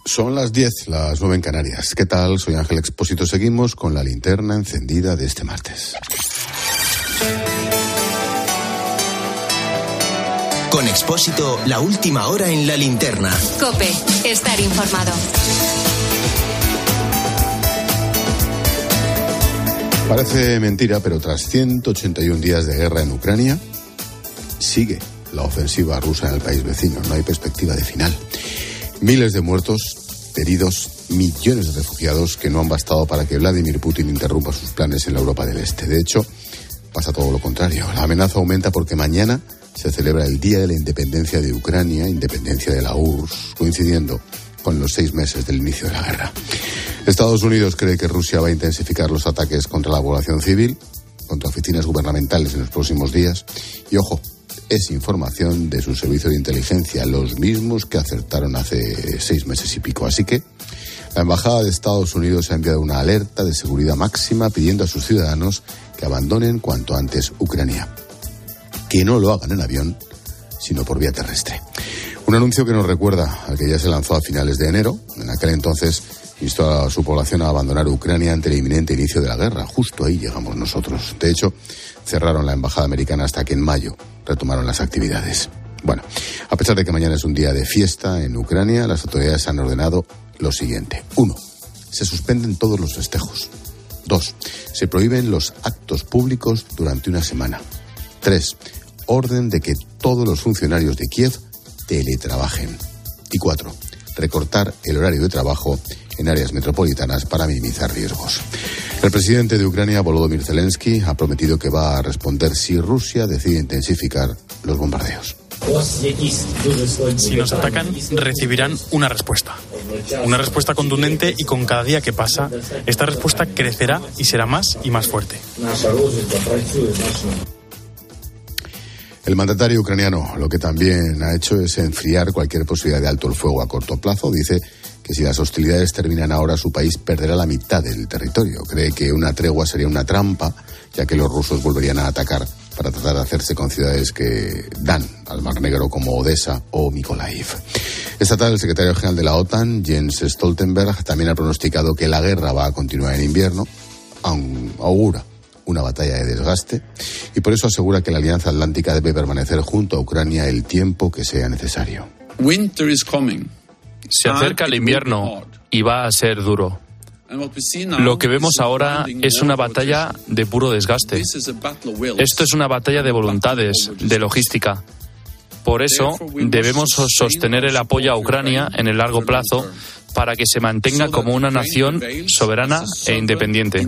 Son las 10, las 9 en Canarias. ¿Qué tal? Soy Ángel Expósito. Seguimos con la linterna encendida de este martes. Con Expósito, la última hora en la linterna. COPE, estar informado. Parece mentira, pero tras 181 días de guerra en Ucrania, sigue la ofensiva rusa en el país vecino. No hay perspectiva de final. Miles de muertos, heridos, millones de refugiados que no han bastado para que Vladimir Putin interrumpa sus planes en la Europa del Este. De hecho, pasa todo lo contrario. La amenaza aumenta porque mañana se celebra el Día de la Independencia de Ucrania, independencia de la URSS, coincidiendo con los 6 meses del inicio de la guerra. Estados Unidos cree que Rusia va a intensificar los ataques contra la población civil, contra oficinas gubernamentales en los próximos días. Y ojo, es información de su servicio de inteligencia, los mismos que acertaron hace 6 meses y pico. Así que la Embajada de Estados Unidos ha enviado una alerta de seguridad máxima pidiendo a sus ciudadanos que abandonen cuanto antes Ucrania. Que no lo hagan en avión, sino por vía terrestre. Un anuncio que nos recuerda al que ya se lanzó a finales de enero. En aquel entonces instó a su población a abandonar Ucrania ante el inminente inicio de la guerra. Justo ahí llegamos nosotros. De hecho, cerraron la embajada americana hasta que en mayo retomaron las actividades. Bueno, a pesar de que mañana es un día de fiesta en Ucrania, las autoridades han ordenado lo siguiente. 1. Se suspenden todos los festejos. 2. Se prohíben los actos públicos durante una semana. 3. Orden de que todos los funcionarios de Kiev teletrabajen. Y 4. Recortar el horario de trabajo en áreas metropolitanas para minimizar riesgos. El presidente de Ucrania, Volodymyr Zelensky, ha prometido que va a responder si Rusia decide intensificar los bombardeos. Si nos atacan, recibirán una respuesta. Una respuesta contundente y con cada día que pasa, esta respuesta crecerá y será más y más fuerte. El mandatario ucraniano lo que también ha hecho es enfriar cualquier posibilidad de alto el fuego a corto plazo. Dice que si las hostilidades terminan ahora, su país perderá la mitad del territorio. Cree que una tregua sería una trampa, ya que los rusos volverían a atacar para tratar de hacerse con ciudades que dan al Mar Negro como Odessa o Mykolaiv. Esta tarde el secretario general de la OTAN, Jens Stoltenberg, también ha pronosticado que la guerra va a continuar en invierno, augura una batalla de desgaste, y por eso asegura que la Alianza Atlántica debe permanecer junto a Ucrania el tiempo que sea necesario. Winter is coming. Se acerca el invierno y va a ser duro. Lo que vemos ahora es una batalla de puro desgaste. Esto es una batalla de voluntades, de logística. Por eso debemos sostener el apoyo a Ucrania en el largo plazo para que se mantenga como una nación soberana e independiente.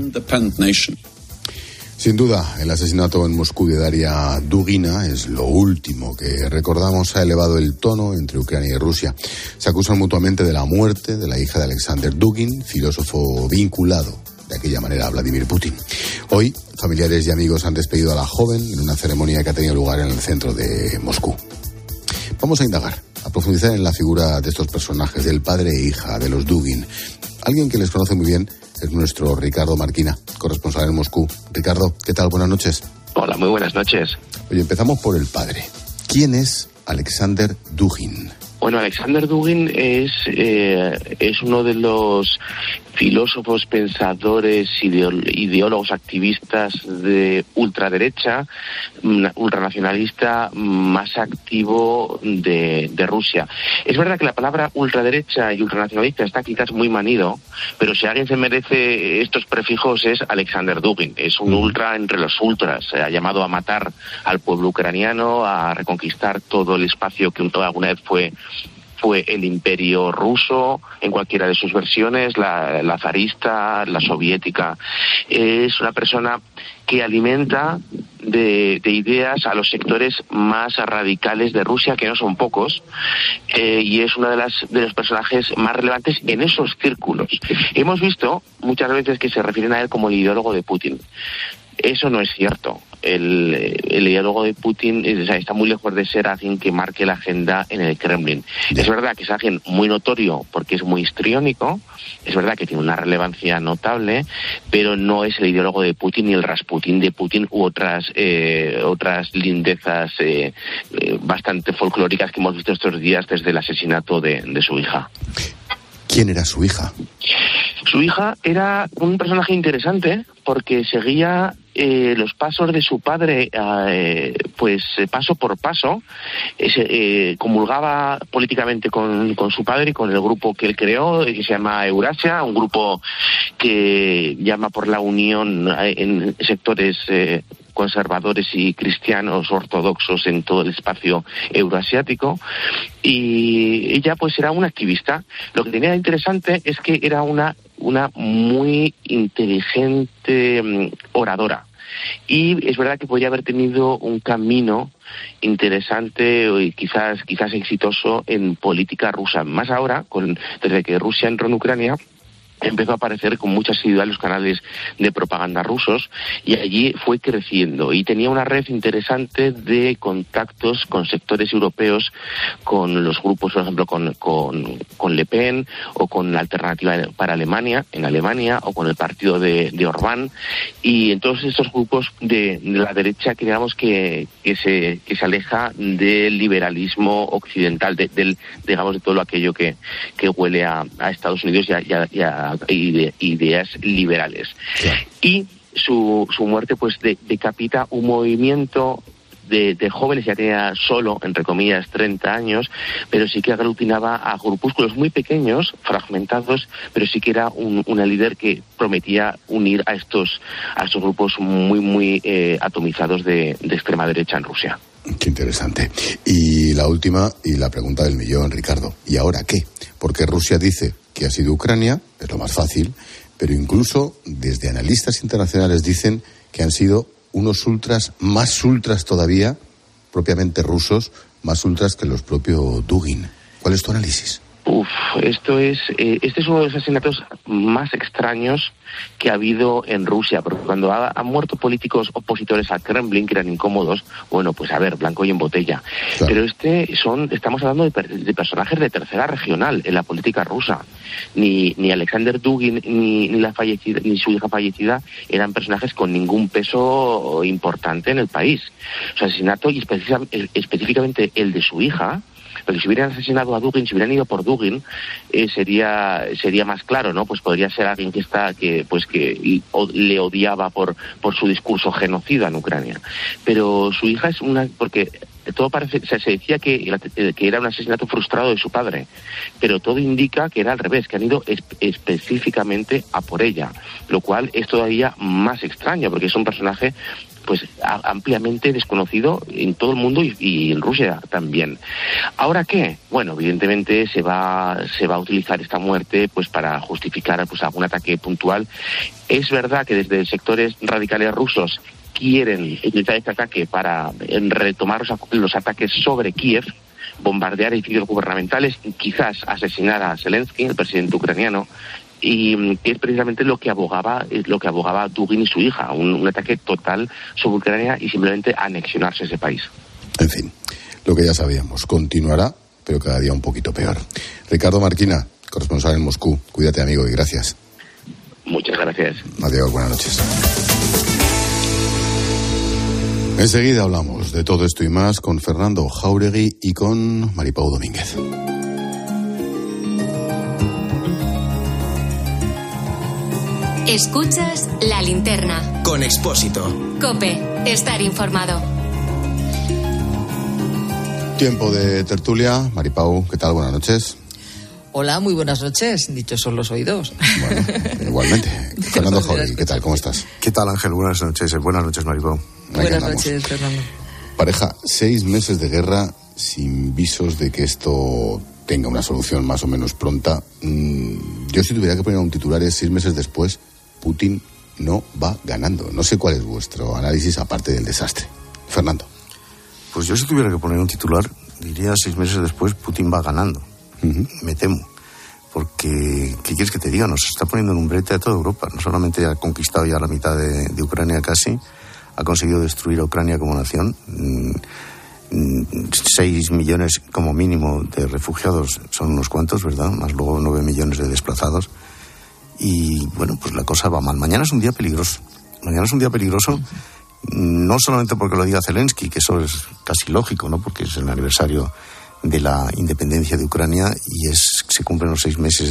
Sin duda, el asesinato en Moscú de Daria Dugina es lo último que recordamos. Ha elevado el tono entre Ucrania y Rusia. Se acusan mutuamente de la muerte de la hija de Alexander Dugin, filósofo vinculado de aquella manera a Vladimir Putin. Hoy, familiares y amigos han despedido a la joven en una ceremonia que ha tenido lugar en el centro de Moscú. Vamos a indagar, a profundizar en la figura de estos personajes, del padre e hija de los Dugin. Alguien que les conoce muy bien es nuestro Ricardo Marquina, corresponsal en Moscú. Ricardo, ¿qué tal? Buenas noches. Hola, muy buenas noches. Oye, empezamos por el padre. ¿Quién es Alexander Dugin? Bueno, Alexander Dugin es uno de los filósofos, pensadores, ideólogos, activistas de ultraderecha, ultranacionalista más activo de Rusia. Es verdad que la palabra ultraderecha y ultranacionalista está quizás muy manido, pero si alguien se merece estos prefijos es Alexander Dugin. Es un ultra entre los ultras. Ha llamado a matar al pueblo ucraniano, a reconquistar todo el espacio que alguna vez fue el imperio ruso en cualquiera de sus versiones, la zarista, la soviética. Es una persona que alimenta de ideas a los sectores más radicales de Rusia, que no son pocos, y es uno de los personajes más relevantes en esos círculos. Hemos visto muchas veces que se refieren a él como el ideólogo de Putin. Eso no es cierto. El ideólogo de Putin está muy lejos de ser alguien que marque la agenda en el Kremlin. Es verdad que es alguien muy notorio porque es muy histriónico, es verdad que tiene una relevancia notable, pero no es el ideólogo de Putin ni el Rasputín de Putin u otras lindezas bastante folclóricas que hemos visto estos días desde el asesinato de su hija. ¿Quién era su hija? Su hija era un personaje interesante porque seguía los pasos de su padre, pues paso por paso. Comulgaba políticamente con su padre y con el grupo que él creó, que se llama Eurasia, un grupo que llama por la unión en sectores conservadores y cristianos ortodoxos en todo el espacio euroasiático, y ella pues era una activista. Lo que tenía de interesante es que era una muy inteligente oradora, y es verdad que podría haber tenido un camino interesante y quizás exitoso en política rusa, más ahora desde que Rusia entró en Ucrania. Empezó a aparecer con mucha asiduidad en los canales de propaganda rusos, y allí fue creciendo y tenía una red interesante de contactos con sectores europeos, con los grupos, por ejemplo, con Le Pen, o con la Alternativa para Alemania, en Alemania, o con el partido de Orbán, y en todos estos grupos de la derecha que digamos que se aleja del liberalismo occidental, digamos de todo aquello que huele a Estados Unidos y a ideas liberales. Claro. Y su muerte pues decapita un movimiento de jóvenes. Ya tenía solo, entre comillas, 30 años, pero sí que aglutinaba a grupúsculos muy pequeños, fragmentados, pero sí que era una líder que prometía unir a estos grupos muy atomizados de extrema derecha en Rusia. Qué interesante. Y la última, y la pregunta del millón, Ricardo. ¿Y ahora qué? Porque Rusia dice que ha sido Ucrania, es lo más fácil, pero incluso desde analistas internacionales dicen que han sido unos ultras, más ultras todavía, propiamente rusos, más ultras que los propios Dugin. ¿Cuál es tu análisis? Este es uno de los asesinatos más extraños que ha habido en Rusia, porque cuando han muerto políticos opositores al Kremlin, que eran incómodos, bueno, pues a ver, blanco y en botella. Claro. Pero estamos hablando de personajes de tercera regional en la política rusa. Ni Alexander Dugin ni su hija fallecida eran personajes con ningún peso importante en el país. Su asesinato, y específicamente el de su hija, porque si hubieran asesinado a Dugin, si hubieran ido por Dugin, sería más claro, ¿no? Pues podría ser alguien que le odiaba por su discurso genocida en Ucrania. Pero su hija es porque todo parece, se decía que era un asesinato frustrado de su padre, pero todo indica que era al revés, que han ido específicamente a por ella, lo cual es todavía más extraño, porque es un personaje pues ampliamente desconocido en todo el mundo y en Rusia también. ¿Ahora qué? Bueno, evidentemente se va a utilizar esta muerte pues para justificar pues algún ataque puntual. Es verdad que desde sectores radicales rusos quieren utilizar este ataque para retomar los ataques sobre Kiev, bombardear edificios gubernamentales y quizás asesinar a Zelensky, el presidente ucraniano, y que es precisamente lo que abogaba Dugin y su hija, un ataque total sobre Ucrania y simplemente anexionarse ese país. En fin, lo que ya sabíamos, continuará, pero cada día un poquito peor. Ricardo Marquina, corresponsal en Moscú, cuídate, amigo, y gracias. Muchas gracias. Adiós, buenas noches. Enseguida hablamos de todo esto y más con Fernando Jáuregui y con Maripau Domínguez. Escuchas La Linterna. Con Expósito. COPE. Estar informado. Tiempo de tertulia. Maripau, ¿qué tal? Buenas noches. Hola, muy buenas noches. Dichos son los oídos. Bueno, igualmente. Fernando Jáuregui, ¿qué tal? ¿Cómo estás? ¿Qué tal, Ángel? Buenas noches. Buenas noches, Maripau. Buenas noches, Fernando. Pareja, 6 meses de guerra sin visos de que esto tenga una solución más o menos pronta. Yo si tuviera que poner un titular es 6 meses después, Putin no va ganando. No sé cuál es vuestro análisis aparte del desastre. Fernando. Pues yo si tuviera que poner un titular, diría 6 meses después, Putin va ganando. Me temo. Porque, ¿qué quieres que te diga? Nos está poniendo en un brete a toda Europa. No solamente ha conquistado ya la mitad de Ucrania casi, ha conseguido destruir a Ucrania como nación. 6 millones como mínimo de refugiados son unos cuantos, ¿verdad? Más luego 9 millones de desplazados. Y bueno, pues la cosa va mal. Mañana es un día peligroso. No solamente porque lo diga Zelensky, que eso es casi lógico, ¿no? Porque es el aniversario de la independencia de Ucrania, y se cumplen los 6 meses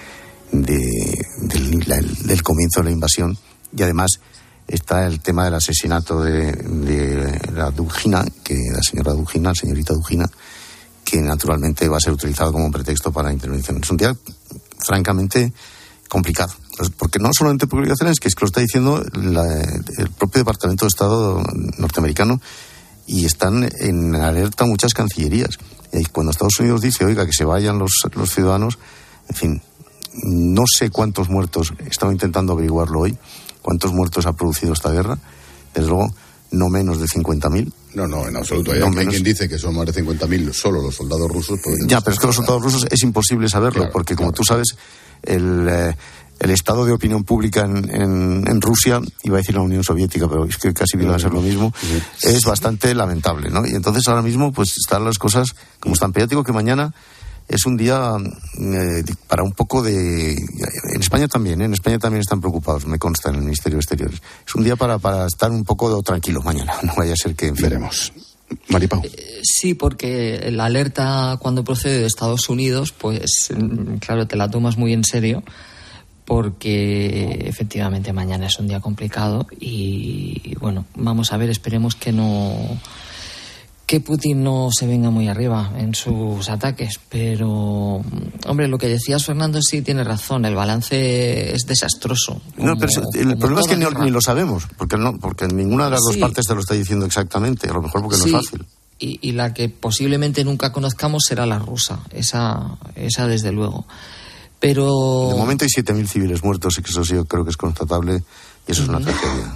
del comienzo de la invasión. Y además está el tema del asesinato de la Dugina, la señorita Dugina, que naturalmente va a ser utilizado como pretexto para la intervención. Es un día francamente complicado, porque no solamente por obligaciones, que es que lo está diciendo el propio Departamento de Estado norteamericano, y están en alerta muchas cancillerías. Y cuando Estados Unidos dice, oiga, que se vayan los ciudadanos, en fin, no sé cuántos muertos, estaba intentando averiguarlo hoy, cuántos muertos ha producido esta guerra, desde luego no menos de 50.000. No, en absoluto. Hay quien dice que son más de 50.000 solo los soldados rusos. Ya, pero es que los soldados rusos es imposible saberlo, claro, porque como tú sabes, el estado de opinión pública en Rusia, iba a decir la Unión Soviética, pero es que casi viene a ser lo mismo, es bastante lamentable, ¿no? Y entonces ahora mismo pues están las cosas como están. Pero ya digo que mañana es un día para un poco de... En España también están preocupados, me consta, en el Ministerio de Exteriores. Es un día para estar un poco tranquilos mañana, no vaya a ser que... Veremos. Maripau. Sí, porque la alerta cuando procede de Estados Unidos, pues claro, te la tomas muy en serio, porque efectivamente mañana es un día complicado y bueno, vamos a ver, esperemos que Putin no se venga muy arriba en sus ataques, pero hombre, lo que decías, Fernando, sí tiene razón, el balance es desastroso. No, pero el problema es que ni lo sabemos, porque ninguna de las dos partes te lo está diciendo exactamente, a lo mejor porque no es fácil. Y la que posiblemente nunca conozcamos será la rusa, esa desde luego. Pero de momento hay 7.000 civiles muertos, y que eso sí yo creo que es constatable, y eso es una tragedia.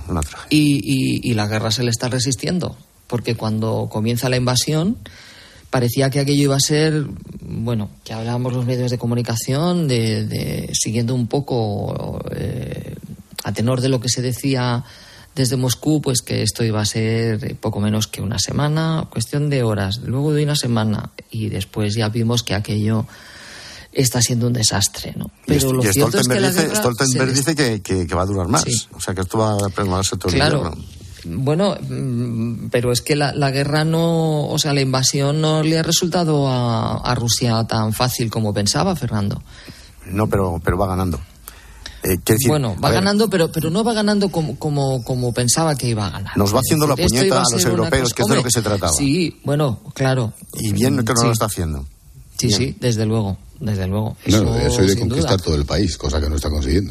Y la guerra se le está resistiendo, porque cuando comienza la invasión parecía que aquello iba a ser, bueno, que hablábamos los medios de comunicación de siguiendo un poco a tenor de lo que se decía desde Moscú, pues que esto iba a ser poco menos que una semana, cuestión de horas, luego de una semana, y después ya vimos que aquello está siendo un desastre, ¿no? Pero lo cierto es que la guerra Stoltenberg dice que va a durar más, o sea que esto va a prolongarse todo el invierno. Bueno, pero es que la guerra la invasión no le ha resultado a Rusia tan fácil como pensaba, Fernando. No, pero va ganando. Decir, bueno, va ganando, pero no va ganando como pensaba que iba a ganar. Nos va haciendo la puñeta a los europeos, que es de lo que se trataba. Sí, bueno, claro. Y bien que no lo está haciendo. Sí, bien. Sí, desde luego. Eso de conquistar todo el país, cosa que no está consiguiendo.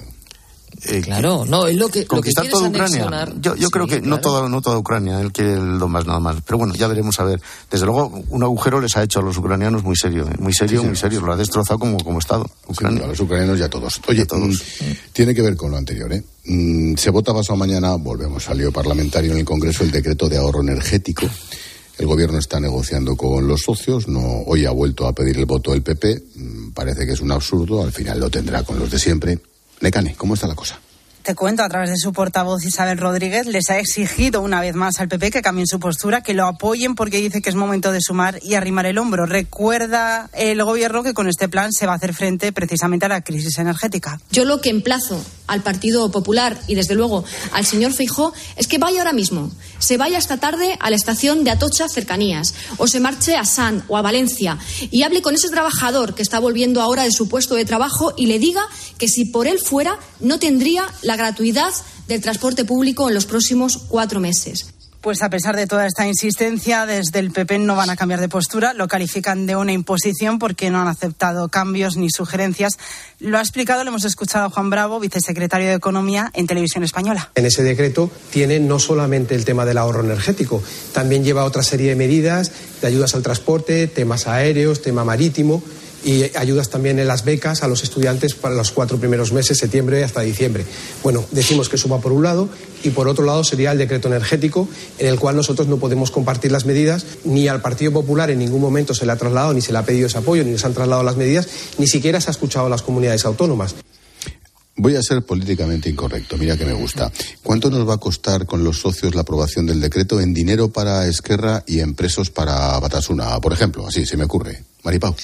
Claro, no, es lo que conquistar toda Ucrania. Yo creo que claro. no toda Ucrania, él quiere el Donbass nada más. Pero bueno, ya veremos a ver. Desde luego, un agujero les ha hecho a los ucranianos muy serio. Muy serio. Lo ha destrozado como Estado. Ucrania. Sí, a los ucranianos ya todos. Oye, tiene que ver con lo anterior, ¿eh? Se vota pasado mañana, volvemos al lío parlamentario en el Congreso, el decreto de ahorro energético. El gobierno está negociando con los socios, hoy ha vuelto a pedir el voto del PP, parece que es un absurdo, al final lo tendrá con los de siempre. Nekane, ¿cómo está la cosa? Te cuento, a través de su portavoz Isabel Rodríguez, les ha exigido una vez más al PP que cambien su postura, que lo apoyen porque dice que es momento de sumar y arrimar el hombro. Recuerda el gobierno que con este plan se va a hacer frente precisamente a la crisis energética. Yo lo que emplazo al Partido Popular y desde luego al señor Feijóo es que vaya ahora mismo, se vaya esta tarde a la estación de Atocha Cercanías o se marche a San o a Valencia y hable con ese trabajador que está volviendo ahora de su puesto de trabajo y le diga que si por él fuera no tendría la gratuidad del transporte público en los próximos 4 meses. Pues a pesar de toda esta insistencia, desde el PP no van a cambiar de postura, lo califican de una imposición porque no han aceptado cambios ni sugerencias. Lo ha explicado, lo hemos escuchado a Juan Bravo, vicesecretario de Economía en Televisión Española. En ese decreto tiene no solamente el tema del ahorro energético, también lleva otra serie de medidas de ayudas al transporte, temas aéreos, tema marítimo, y ayudas también en las becas a los estudiantes para los 4 primeros meses, septiembre hasta diciembre. Bueno, decimos que eso va por un lado y por otro lado sería el decreto energético en el cual nosotros no podemos compartir las medidas, ni al Partido Popular en ningún momento se le ha trasladado, ni se le ha pedido ese apoyo, ni se han trasladado las medidas, ni siquiera se ha escuchado a las comunidades autónomas. Voy a ser políticamente incorrecto, mira que me gusta. ¿Cuánto nos va a costar con los socios la aprobación del decreto en dinero para Esquerra y en presos para Batasuna? Por ejemplo, así se me ocurre. Maripau.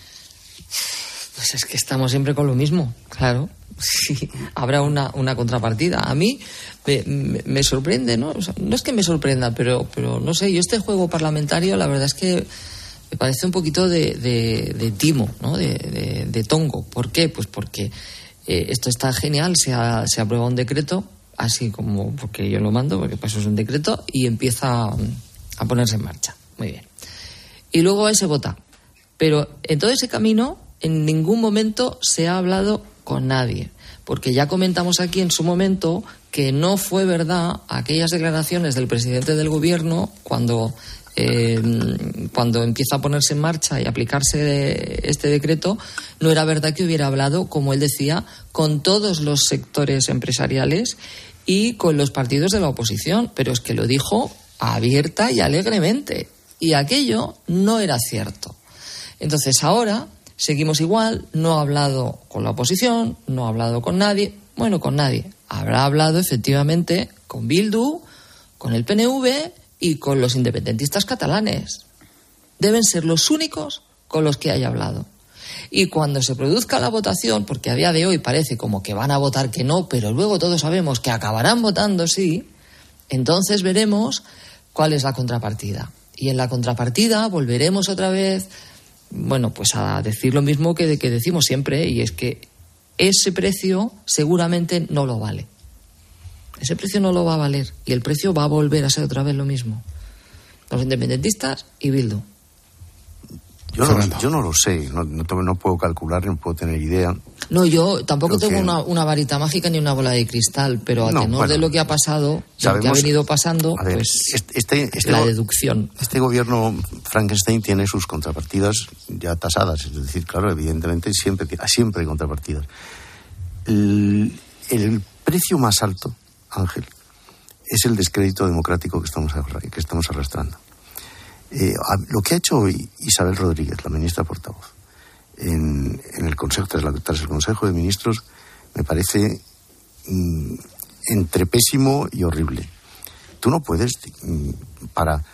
Pues es que estamos siempre con lo mismo, claro. Sí, habrá una contrapartida. A mí me sorprende, ¿no? O sea, no es que me sorprenda, pero no sé, yo este juego parlamentario la verdad es que me parece un poquito de timo, ¿no? de tongo. ¿Por qué? Pues porque esto está genial, se aprueba un decreto, así como porque yo lo mando, porque pues es un decreto, y empieza a ponerse en marcha. Muy bien. Y luego ahí se vota. Pero en todo ese camino, en ningún momento se ha hablado con nadie. Porque ya comentamos aquí en su momento que no fue verdad aquellas declaraciones del presidente del gobierno cuando empieza a ponerse en marcha y aplicarse este decreto, no era verdad que hubiera hablado, como él decía, con todos los sectores empresariales y con los partidos de la oposición, pero es que lo dijo abierta y alegremente, y aquello no era cierto. Entonces ahora seguimos igual, no ha hablado con la oposición, no ha hablado con nadie, bueno, con nadie, habrá hablado efectivamente con Bildu, con el PNV y con los independentistas catalanes. Deben ser los únicos con los que haya hablado. Y cuando se produzca la votación, porque a día de hoy parece como que van a votar que no, pero luego todos sabemos que acabarán votando sí, entonces veremos cuál es la contrapartida. Y en la contrapartida volveremos otra vez, bueno, pues a decir lo mismo que decimos siempre, y es que ese precio seguramente no lo vale. Ese precio no lo va a valer y el precio va a volver a ser otra vez lo mismo. Los independentistas y Bildu. Yo no lo sé, no puedo calcular, no puedo tener idea. No, yo tampoco tengo una varita mágica ni una bola de cristal, pero a tenor de lo que ha pasado, lo que ha venido pasando, ver, pues la deducción. Este gobierno Frankenstein tiene sus contrapartidas ya tasadas, es decir, claro, evidentemente siempre hay contrapartidas. El precio más alto, Ángel, es el descrédito democrático que estamos arrastrando. Lo que ha hecho hoy Isabel Rodríguez, la ministra portavoz, en el Consejo, tras el Consejo de Ministros, me parece entre pésimo y horrible. Tú no puedes, para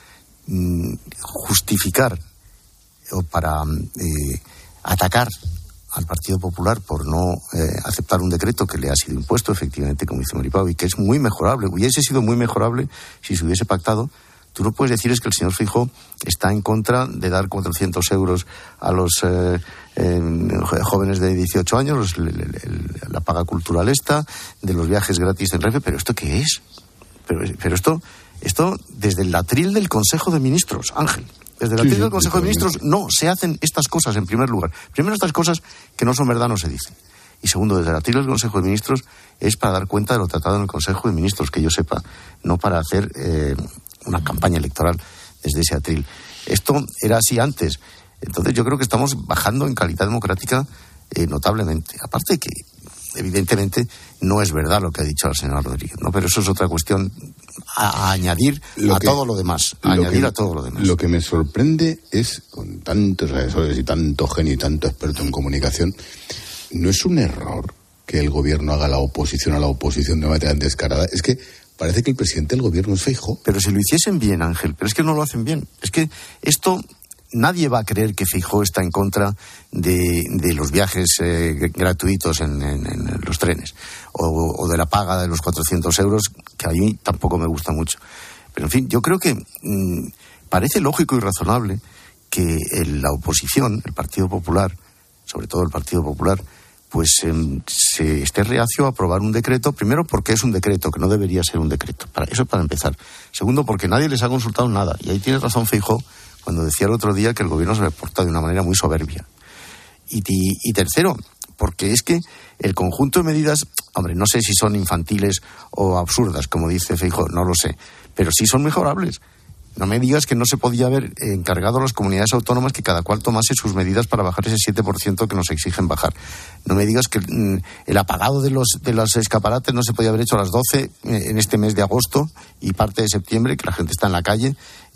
justificar o para atacar al Partido Popular por no aceptar un decreto que le ha sido impuesto, efectivamente, como dice Maripau, y que es muy mejorable, hubiese sido muy mejorable si se hubiese pactado. Tú no puedes decir es que el señor Feijóo está en contra de dar 400 euros a los jóvenes de 18 años, la paga cultural de los viajes gratis en Renfe, pero ¿esto qué es? Pero esto desde el atril del Consejo de Ministros, Ángel. Desde el atril del Consejo de Ministros no se hacen estas cosas en primer lugar. Primero, estas cosas que no son verdad no se dicen. Y segundo, desde el atril del Consejo de Ministros es para dar cuenta de lo tratado en el Consejo de Ministros, que yo sepa, no para hacer una campaña electoral desde ese atril. Esto era así antes. Entonces yo creo que estamos bajando en calidad democrática notablemente. Aparte de que, evidentemente, no es verdad lo que ha dicho la señora Rodríguez, ¿no? Pero eso es otra cuestión a añadir a todo lo demás. Lo que me sorprende es, con tantos asesores y tanto genio y tanto experto en comunicación, ¿no es un error que el gobierno haga la oposición a la oposición de manera tan descarada? Es que parece que el presidente del gobierno es Feijóo. Pero si lo hiciesen bien, Ángel, pero es que no lo hacen bien. Es que esto, nadie va a creer que Feijóo está en contra de los viajes gratuitos en los trenes o de la paga de los 400 euros, que a mí tampoco me gusta mucho. Pero en fin, yo creo que parece lógico y razonable que la oposición, el Partido Popular, sobre todo el Partido Popular, pues se esté reacio a aprobar un decreto, primero porque es un decreto, que no debería ser un decreto, eso para empezar. Segundo, porque nadie les ha consultado nada, y ahí tiene razón Feijóo cuando decía el otro día que el gobierno se reporta de una manera muy soberbia. Y tercero, porque es que el conjunto de medidas, hombre, no sé si son infantiles o absurdas, como dice Feijóo, no lo sé, pero sí son mejorables. No me digas que no se podía haber encargado a las comunidades autónomas que cada cual tomase sus medidas para bajar ese 7% que nos exigen bajar. No me digas que el apagado de los escaparates no se podía haber hecho a las 12 en este mes de agosto y parte de septiembre, que la gente está en la calle,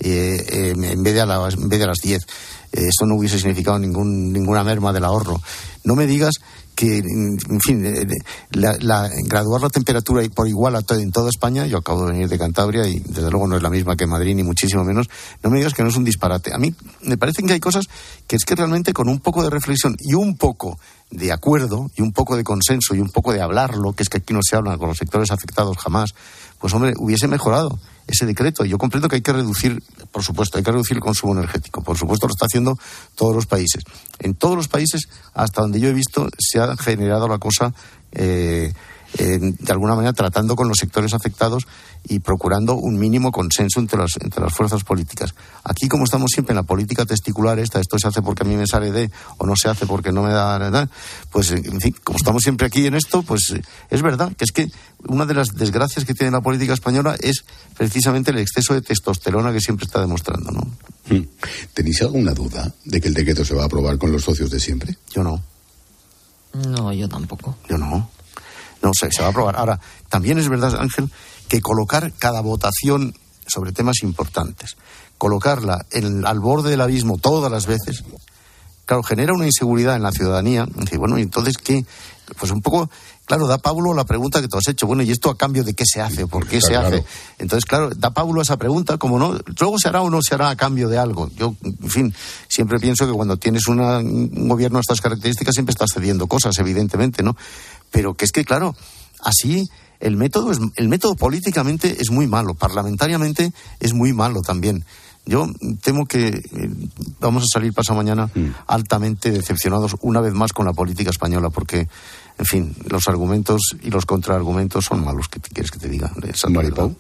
en vez de a las 10. Esto no hubiese significado ninguna merma del ahorro. No me digas que, en fin, graduar la temperatura por igual en toda España. Yo acabo de venir de Cantabria y desde luego no es la misma que Madrid, ni muchísimo menos. No me digas que no es un disparate. A mí me parecen que hay cosas que es que realmente con un poco de reflexión y un poco de acuerdo y un poco de consenso y un poco de hablarlo, que es que aquí no se habla con los sectores afectados jamás, pues hombre, hubiese mejorado ese decreto. Yo comprendo que hay que reducir, por supuesto, hay que reducir el consumo energético. Por supuesto, lo está haciendo todos los países. En todos los países, hasta donde yo he visto, se ha generado la cosa de alguna manera tratando con los sectores afectados y procurando un mínimo consenso entre las fuerzas políticas. Aquí, como estamos siempre en la política testicular esto se hace porque a mí me sale de, o no se hace porque no me da, pues en fin, como estamos siempre aquí en esto, pues es verdad que es que una de las desgracias que tiene la política española es precisamente el exceso de testosterona que siempre está demostrando, ¿no? ¿Tenéis alguna duda de que el decreto se va a aprobar con los socios de siempre? Yo no. No, yo tampoco. Yo no. No sé, se va a aprobar. Ahora, también es verdad, Ángel, que colocar cada votación sobre temas importantes, colocarla al borde del abismo todas las veces, claro, genera una inseguridad en la ciudadanía. Dice, bueno, ¿y entonces qué? Pues un poco, claro, da pábulo la pregunta que tú has hecho. Bueno, ¿y esto a cambio de qué se hace? ¿Por qué se hace? Entonces, claro, da pábulo a esa pregunta, como no, luego se hará o no se hará a cambio de algo. Yo, en fin, siempre pienso que cuando tienes un gobierno de estas características siempre estás cediendo cosas, evidentemente, ¿no? Pero que es que, claro, así el método políticamente es muy malo, parlamentariamente es muy malo también. Yo temo que vamos a salir pasado mañana altamente decepcionados una vez más con la política española, porque, en fin, los argumentos y los contraargumentos son malos. ¿Qué quieres que te diga? Maripau.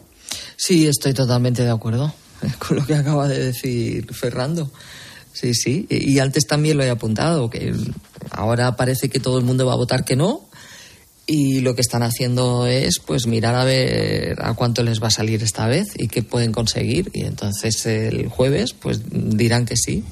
Sí, estoy totalmente de acuerdo con lo que acaba de decir Fernando. Sí. Y antes también lo he apuntado, que ahora parece que todo el mundo va a votar que no, y lo que están haciendo es pues mirar a ver a cuánto les va a salir esta vez y qué pueden conseguir, y entonces el jueves pues dirán que sí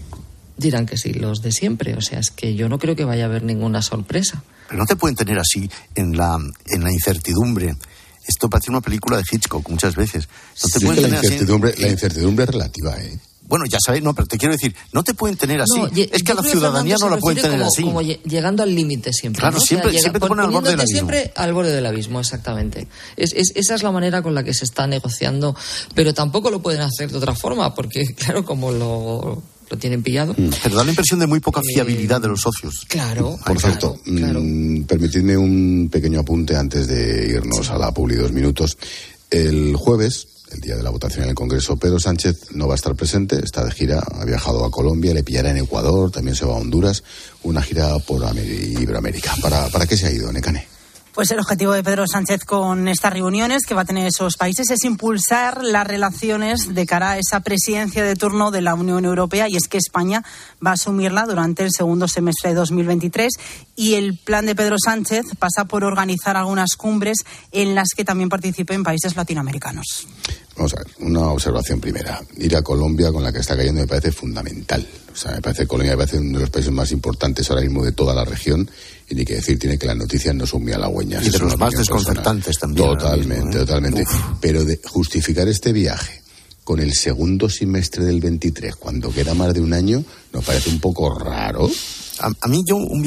los de siempre. O sea, es que yo no creo que vaya a haber ninguna sorpresa. Pero no te pueden tener así en la incertidumbre. Esto parece una película de Hitchcock muchas veces. No te pueden tener la incertidumbre es relativa, ¿eh? Bueno, ya sabéis, no, pero te quiero decir, no te pueden tener así. No, es que a la ciudadanía no la pueden tener así. Como llegando al límite siempre. Claro, ¿no? siempre te ponen al borde del abismo. Siempre al borde del abismo, exactamente. Esa es la manera con la que se está negociando, pero tampoco lo pueden hacer de otra forma, porque, claro, como lo tienen pillado. Pero da la impresión de muy poca fiabilidad de los socios. Claro. Por cierto, permitidme un pequeño apunte antes de irnos a la publi 2 minutos. El jueves, el día de la votación en el Congreso, Pedro Sánchez no va a estar presente, está de gira, ha viajado a Colombia, le pillará en Ecuador, también se va a Honduras, una gira por Iberoamérica. ¿Para qué se ha ido, Nekane? Pues el objetivo de Pedro Sánchez con estas reuniones que va a tener esos países es impulsar las relaciones de cara a esa presidencia de turno de la Unión Europea, y es que España va a asumirla durante el segundo semestre de 2023, y el plan de Pedro Sánchez pasa por organizar algunas cumbres en las que también participen países latinoamericanos. Vamos a ver, una observación primera. Ir a Colombia, con la que está cayendo, me parece fundamental. O sea, me parece que Colombia me parece uno de los países más importantes ahora mismo de toda la región, y ni que decir tiene que las noticias no son muy halagüeñas. Y de los más desconcertantes también. Totalmente. Pero de justificar este viaje con el segundo semestre del 23, cuando queda más de un año, nos parece un poco raro. A mí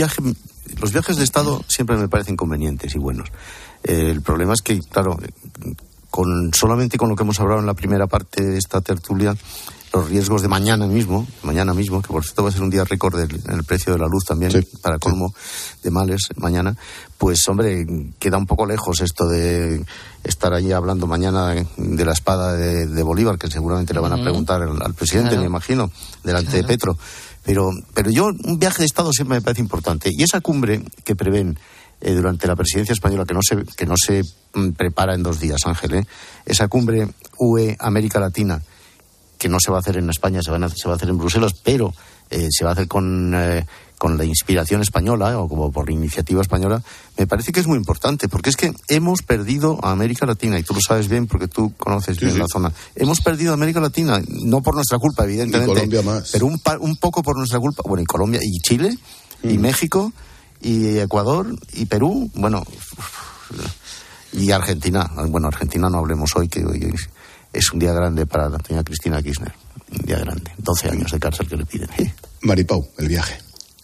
los viajes de Estado siempre me parecen convenientes y buenos. El problema es que, claro, solamente con lo que hemos hablado en la primera parte de esta tertulia, los riesgos de mañana mismo, que por cierto va a ser un día récord en el precio de la luz también, para colmo de males mañana, pues hombre, queda un poco lejos esto de estar allí hablando mañana de la espada de Bolívar, que seguramente le van a preguntar al presidente, me imagino, delante de Petro. Pero yo, un viaje de Estado siempre me parece importante, y esa cumbre que prevén durante la presidencia española, que no se prepara en 2 días, Ángel, esa cumbre UE-América Latina, que no se va a hacer en España, se va a hacer en Bruselas, pero se va a hacer con la inspiración española, o como por iniciativa española, me parece que es muy importante, porque es que hemos perdido a América Latina, y tú lo sabes bien porque tú conoces bien la zona. Hemos perdido a América Latina, no por nuestra culpa, evidentemente, y Colombia más, pero un poco por nuestra culpa. Bueno, y Colombia, y Chile, y México, y Ecuador, y Perú, bueno, y Argentina. Bueno, Argentina no hablemos hoy, que hoy es un día grande para la doña Cristina Kirchner. Un día grande. 12 años de cárcel que le piden. Maripau, el viaje.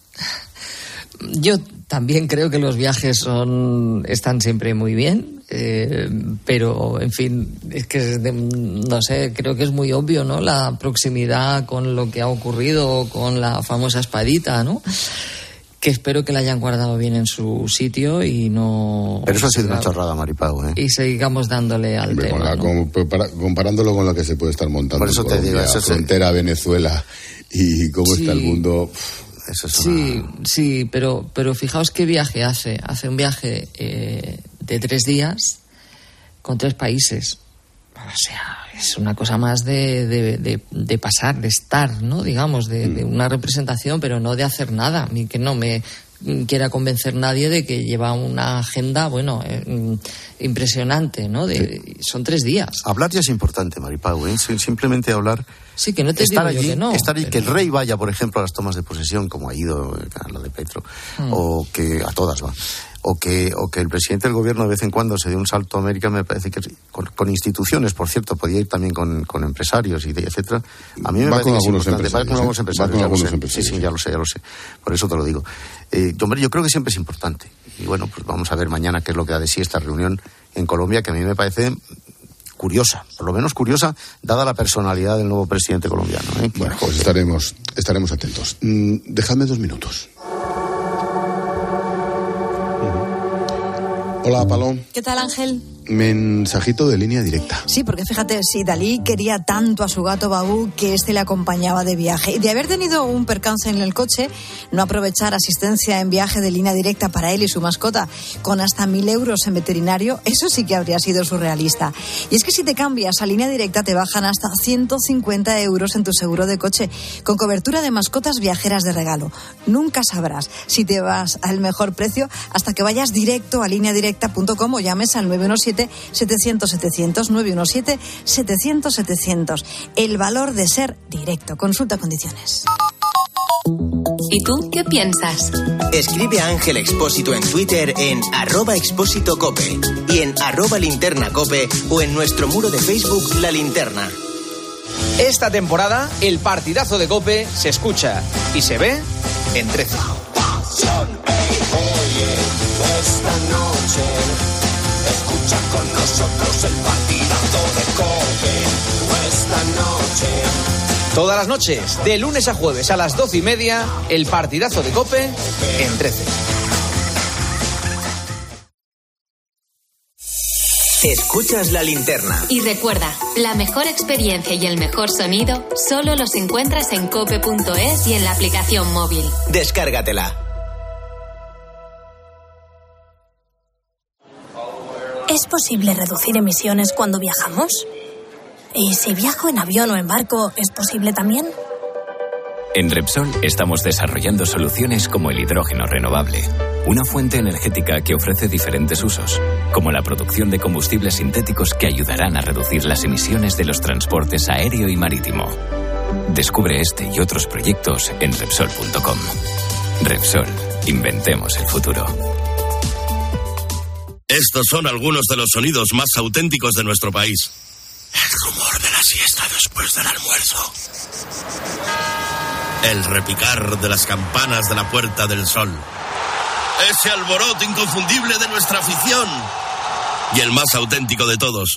Yo también creo que los viajes están siempre muy bien, pero, en fin, es que, no sé, creo que es muy obvio, ¿no? La proximidad con lo que ha ocurrido con la famosa espadita, ¿no? que espero que la hayan guardado bien en su sitio y no... Pero eso ha sido una chorrada, Maripau, ¿eh? Y sigamos dándole al tema, ¿no? Comparándolo con lo que se puede estar montando por eso en Colombia, te digo, frontera a Venezuela y cómo está el mundo... Eso es sí, pero fijaos qué viaje hace. Hace un viaje de 3 días con 3 países. O sea, es una cosa más de pasar, de estar, ¿no? Digamos, de una representación, pero no de hacer nada. Ni que no me quiera convencer nadie de que lleva una agenda, bueno, impresionante, ¿no? Son 3 días. Hablar ya es importante, Maripau, ¿eh? Simplemente hablar... Sí, que no te digo yo que no. Estar allí, que el rey vaya, por ejemplo, a las tomas de posesión, como ha ido a la de Petro, o que a todas va, o que el presidente del gobierno de vez en cuando se dé un salto a América, me parece que con instituciones, por cierto, podía ir también con empresarios y etcétera. A mí me parece que es importante. Va con algunos empresarios. Sí, ya lo sé. Por eso te lo digo. Yo creo que siempre es importante. Y bueno, pues vamos a ver mañana qué es lo que da de sí esta reunión en Colombia, que a mí me parece curiosa, por lo menos curiosa, dada la personalidad del nuevo presidente colombiano. Bueno, pues estaremos atentos. Dejadme 2 minutos. Hola, Palom. ¿Qué tal, Ángel? Mensajito de línea directa. Sí, porque fíjate, si Dalí quería tanto a su gato Babú que le acompañaba de viaje. Y de haber tenido un percance en el coche, no aprovechar asistencia en viaje de línea directa para él y su mascota con hasta 1.000 euros en veterinario, eso sí que habría sido surrealista. Y es que si te cambias a línea directa te bajan hasta 150 euros en tu seguro de coche, con cobertura de mascotas viajeras de regalo. Nunca sabrás si te vas al mejor precio hasta que vayas directo a lineadirecta.com o llames al 917-700-700, 917-700-700. El valor de ser directo. Consulta condiciones. ¿Y tú qué piensas? Escribe a Ángel Expósito en Twitter en @expósitocope y en @linternacope o en nuestro muro de Facebook La Linterna. Esta temporada, el partidazo de COPE se escucha y se ve en 13. Esta noche escucha con nosotros el partidazo de COPE. Esta noche. Todas las noches, de lunes a jueves a las 12:30, el partidazo de COPE en 13. Escuchas La Linterna. Y recuerda, la mejor experiencia y el mejor sonido solo los encuentras en cope.es y en la aplicación móvil. Descárgatela. ¿Es posible reducir emisiones cuando viajamos? ¿Y si viajo en avión o en barco, es posible también? En Repsol estamos desarrollando soluciones como el hidrógeno renovable, una fuente energética que ofrece diferentes usos, como la producción de combustibles sintéticos que ayudarán a reducir las emisiones de los transportes aéreo y marítimo. Descubre este y otros proyectos en Repsol.com. Repsol, inventemos el futuro. Estos son algunos de los sonidos más auténticos de nuestro país. El rumor de la siesta después del almuerzo. El repicar de las campanas de la Puerta del Sol. Ese alboroto inconfundible de nuestra afición. Y el más auténtico de todos.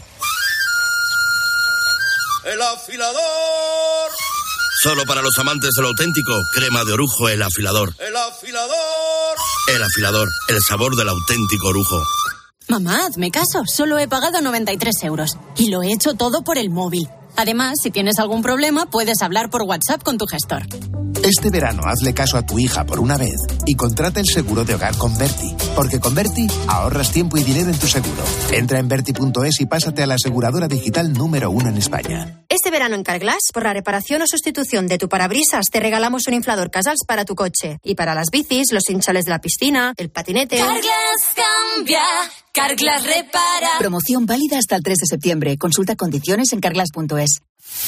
¡El afilador! Solo para los amantes de lo auténtico, crema de orujo El Afilador. ¡El afilador! El Afilador, el sabor del auténtico orujo. Mamá, hazme caso, solo he pagado 93 euros. Y lo he hecho todo por el móvil. Además, si tienes algún problema, puedes hablar por WhatsApp con tu gestor. Este verano hazle caso a tu hija por una vez y contrata el seguro de hogar con Berti. Porque con Berti ahorras tiempo y dinero en tu seguro. Entra en Berti.es y pásate a la aseguradora digital número 1 en España. Este verano en Carglass, por la reparación o sustitución de tu parabrisas, te regalamos un inflador Casals para tu coche. Y para las bicis, los hinchales de la piscina, el patinete... Carglass cambia, Carglass repara. Promoción válida hasta el 3 de septiembre. Consulta condiciones en carglass.es.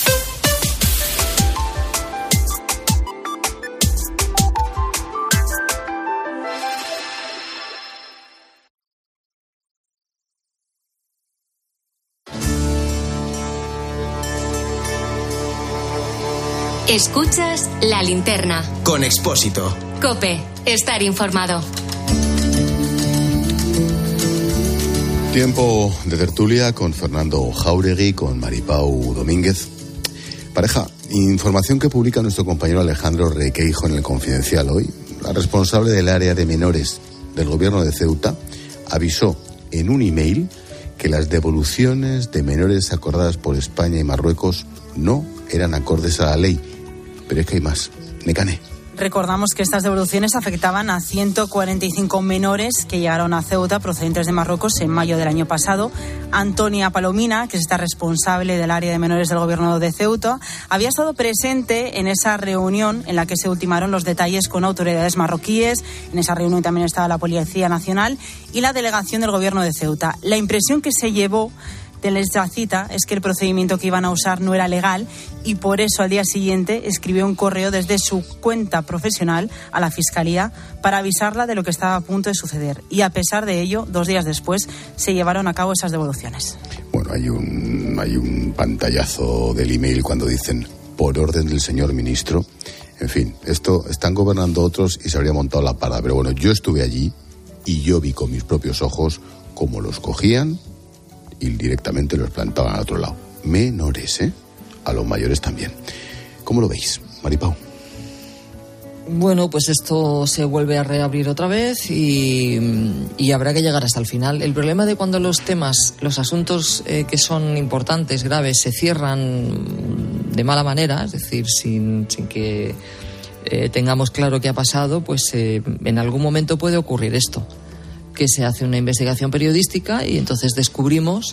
Escuchas La Linterna. Con Expósito. COPE. Estar informado. Tiempo de tertulia con Fernando Jáuregui, con Maripau Domínguez. Pareja, información que publica nuestro compañero Alejandro Requeijo en El Confidencial hoy. la responsable del área de menores del gobierno de Ceuta avisó en un email que las devoluciones de menores acordadas por España y Marruecos no eran acordes a la ley. Pero es que hay más. Nekane. Recordamos que estas devoluciones afectaban a 145 menores que llegaron a Ceuta procedentes de Marruecos en mayo del año pasado. Antonia Palomina, que es esta responsable del área de menores del gobierno de Ceuta, había estado presente en esa reunión en la que se ultimaron los detalles con autoridades marroquíes. En esa reunión también estaba la Policía Nacional y la delegación del gobierno de Ceuta. La impresión que se llevó de esta cita es que el procedimiento que iban a usar no era legal y por eso al día siguiente escribió un correo desde su cuenta profesional a la Fiscalía para avisarla de lo que estaba a punto de suceder. Y a pesar de ello, 2 días después se llevaron a cabo esas devoluciones. Bueno, hay un pantallazo del email cuando dicen por orden del señor ministro. En fin, esto están gobernando otros y se habría montado la parda. Pero bueno, yo estuve allí y yo vi con mis propios ojos cómo los cogían y directamente los plantaban al otro lado. Menores, a los mayores también. ¿Cómo lo veis, Maripau? Bueno, pues esto se vuelve a reabrir otra vez y habrá que llegar hasta el final. El problema de cuando los asuntos que son importantes, graves, se cierran de mala manera, es decir, sin que tengamos claro qué ha pasado, pues en algún momento puede ocurrir esto, que se hace una investigación periodística y entonces descubrimos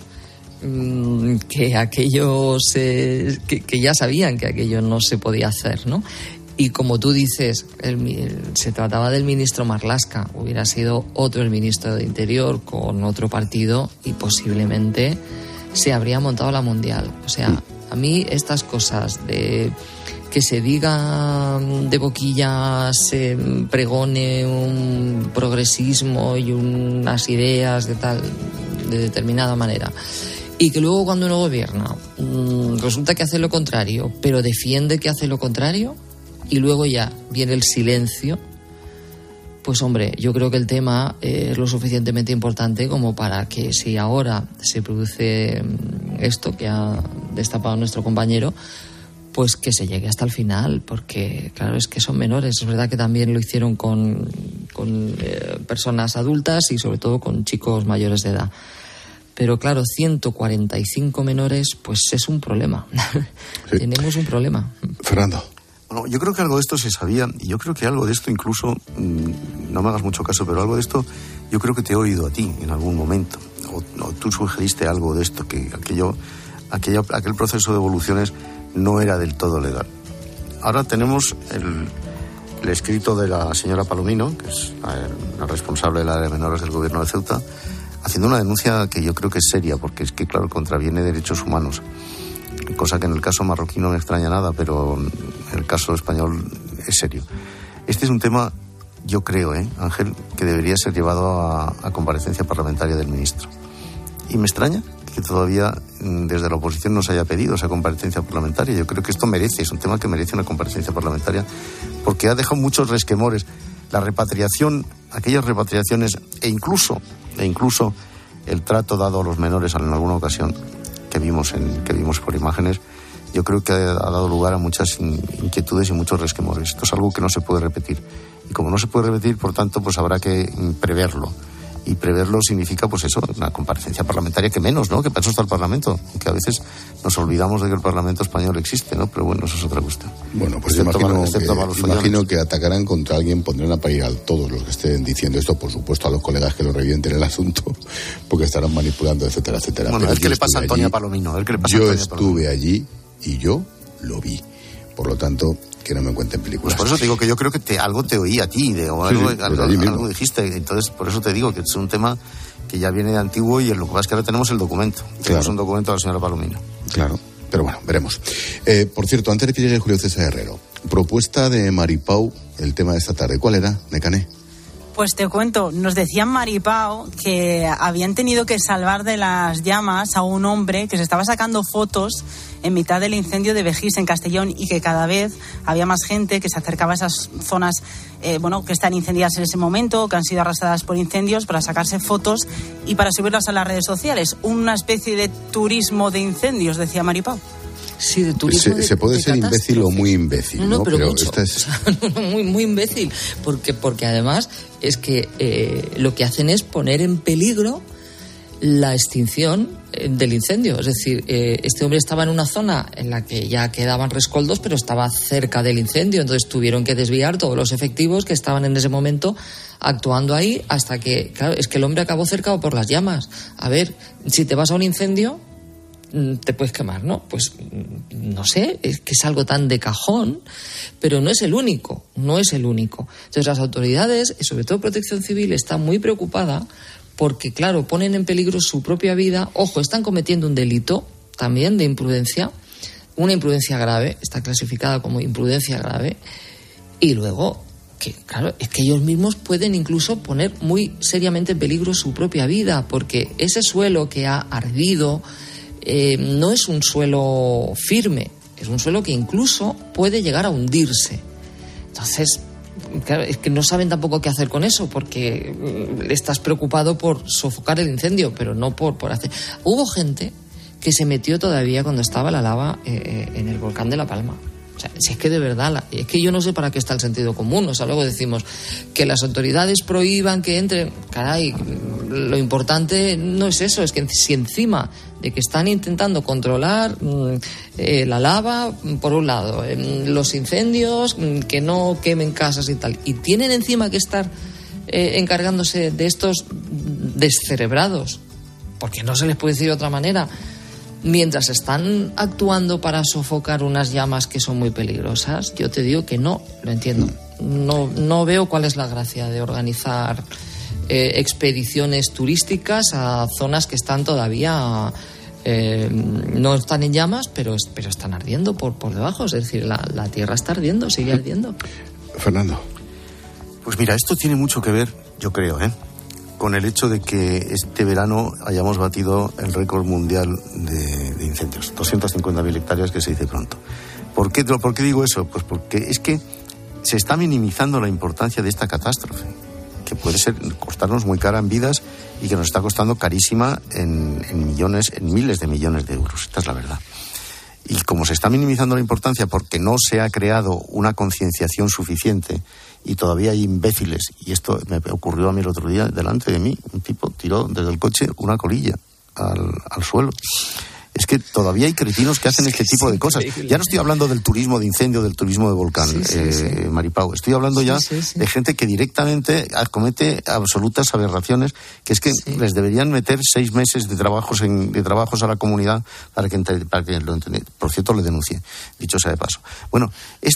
que aquello que ya sabían que aquello no se podía hacer, ¿no? Y como tú dices, se trataba del ministro Marlaska, hubiera sido otro el ministro de Interior con otro partido y posiblemente se habría montado la mundial. O sea, a mí estas cosas de que se diga de boquilla, se pregone un progresismo y unas ideas de determinada manera, y que luego cuando uno gobierna resulta que hace lo contrario, pero defiende que hace lo contrario, y luego ya viene el silencio, pues hombre, yo creo que el tema es lo suficientemente importante como para que si ahora se produce esto que ha destapado nuestro compañero, pues que se llegue hasta el final, porque claro, es que son menores. Es verdad que también lo hicieron con personas adultas y sobre todo con chicos mayores de edad. Pero claro, 145 menores, pues es un problema. Sí. Tenemos un problema. Fernando. Bueno, yo creo que algo de esto se sabía, y yo creo que algo de esto incluso, no me hagas mucho caso, pero algo de esto yo creo que te he oído a ti en algún momento. O tú sugeriste algo de esto, que aquel proceso de evoluciones no era del todo legal. Ahora tenemos el escrito de la señora Palomino, que es la responsable del área de menores del gobierno de Ceuta, haciendo una denuncia que yo creo que es seria, porque es que, claro, contraviene derechos humanos, cosa que en el caso marroquí no me extraña nada, pero en el caso español es serio. Este es un tema, yo creo, Ángel, que debería ser llevado a comparecencia parlamentaria del ministro. Y me extraña que todavía desde la oposición no se haya pedido esa comparecencia parlamentaria. Yo creo que esto es un tema que merece una comparecencia parlamentaria, porque ha dejado muchos resquemores. La repatriación, aquellas repatriaciones e incluso el trato dado a los menores en alguna ocasión que vimos por imágenes, yo creo que ha dado lugar a muchas inquietudes y muchos resquemores. Esto es algo que no se puede repetir. Y como no se puede repetir, por tanto, pues habrá que preverlo. Y preverlo significa, pues eso, una comparecencia parlamentaria, que menos, ¿no? Que para eso está el Parlamento, que a veces nos olvidamos de que el Parlamento español existe, ¿no? Pero bueno, eso es otra cuestión. Bueno, pues imagino que atacarán contra alguien, pondrán a parir a todos los que estén diciendo esto, por supuesto a los colegas que lo revienten el asunto, porque estarán manipulando, etcétera, etcétera. Bueno, a ver qué le pasa a Antonia Palomino. Yo estuve allí y yo lo vi. Por lo tanto, que no me cuenten películas. Pues por eso te digo que yo creo que algo te oí a ti, algo dijiste. Entonces, por eso te digo que es un tema que ya viene de antiguo, y lo que pasa es que ahora tenemos el documento. Tenemos un documento de la señora Palomino. Claro, pero bueno, veremos. Por cierto, antes de que llegue Julio César Herrero, propuesta de Maripau, el tema de esta tarde. ¿Cuál era, Nekane? Pues te cuento, nos decían Maripau que habían tenido que salvar de las llamas a un hombre que se estaba sacando fotos en mitad del incendio de Vejís, en Castellón, y que cada vez había más gente que se acercaba a esas zonas que están incendiadas en ese momento, que han sido arrasadas por incendios, para sacarse fotos y para subirlas a las redes sociales. Una especie de turismo de incendios, decía Maripau. Sí, de turismo. Se puede ser imbécil o muy imbécil, ¿no? Pero mucho. O sea, muy imbécil, porque además es que lo que hacen es poner en peligro la extinción del incendio. Es decir, este hombre estaba en una zona en la que ya quedaban rescoldos, pero estaba cerca del incendio, entonces tuvieron que desviar todos los efectivos que estaban en ese momento actuando ahí, hasta que, claro, es que el hombre acabó cercado por las llamas. A ver, si te vas a un incendio, te puedes quemar, ¿no? Pues no sé, es que es algo tan de cajón, pero no es el único. Entonces las autoridades, y sobre todo Protección Civil, está muy preocupada porque, claro, ponen en peligro su propia vida. Ojo, están cometiendo un delito también de imprudencia, una imprudencia grave, está clasificada como imprudencia grave, y luego, que claro, es que ellos mismos pueden incluso poner muy seriamente en peligro su propia vida, porque ese suelo que ha ardido no es un suelo firme, es un suelo que incluso puede llegar a hundirse. Entonces, claro, es que no saben tampoco qué hacer con eso, porque estás preocupado por sofocar el incendio, pero no por hacer. Hubo gente que se metió todavía cuando estaba la lava en el volcán de La Palma. O sea, si es que de verdad, es que yo no sé para qué está el sentido común. O sea, luego decimos que las autoridades prohíban que entren. Caray, lo importante no es eso, es que si encima de que están intentando controlar la lava, por un lado, los incendios, que no quemen casas y tal, y tienen encima que estar encargándose de estos descerebrados, porque no se les puede decir de otra manera, mientras están actuando para sofocar unas llamas que son muy peligrosas, yo te digo que no lo entiendo. No veo cuál es la gracia de organizar expediciones turísticas a zonas que están todavía no están en llamas, pero están ardiendo por debajo. Es decir, la tierra está ardiendo, sigue ardiendo. Fernando. Pues mira, esto tiene mucho que ver, yo creo, con el hecho de que este verano hayamos batido el récord mundial de incendios, 250.000 hectáreas, que se dice pronto. ¿Por qué digo eso? Pues porque es que se está minimizando la importancia de esta catástrofe, que puede costarnos muy cara en vidas y que nos está costando carísima en miles de millones de euros. Esta es la verdad. Y como se está minimizando la importancia porque no se ha creado una concienciación suficiente y todavía hay imbéciles, y esto me ocurrió a mí el otro día delante de mí, un tipo tiró desde el coche una colilla al suelo. Es que todavía hay cretinos que hacen este tipo de cosas. Ya no estoy hablando del turismo de incendio, del turismo de volcán, Maripau. Estoy hablando ya de gente que directamente comete absolutas aberraciones, que es que les deberían meter 6 meses de trabajos a la comunidad para que lo entienda. Por cierto, le denuncie, dicho sea de paso. Bueno,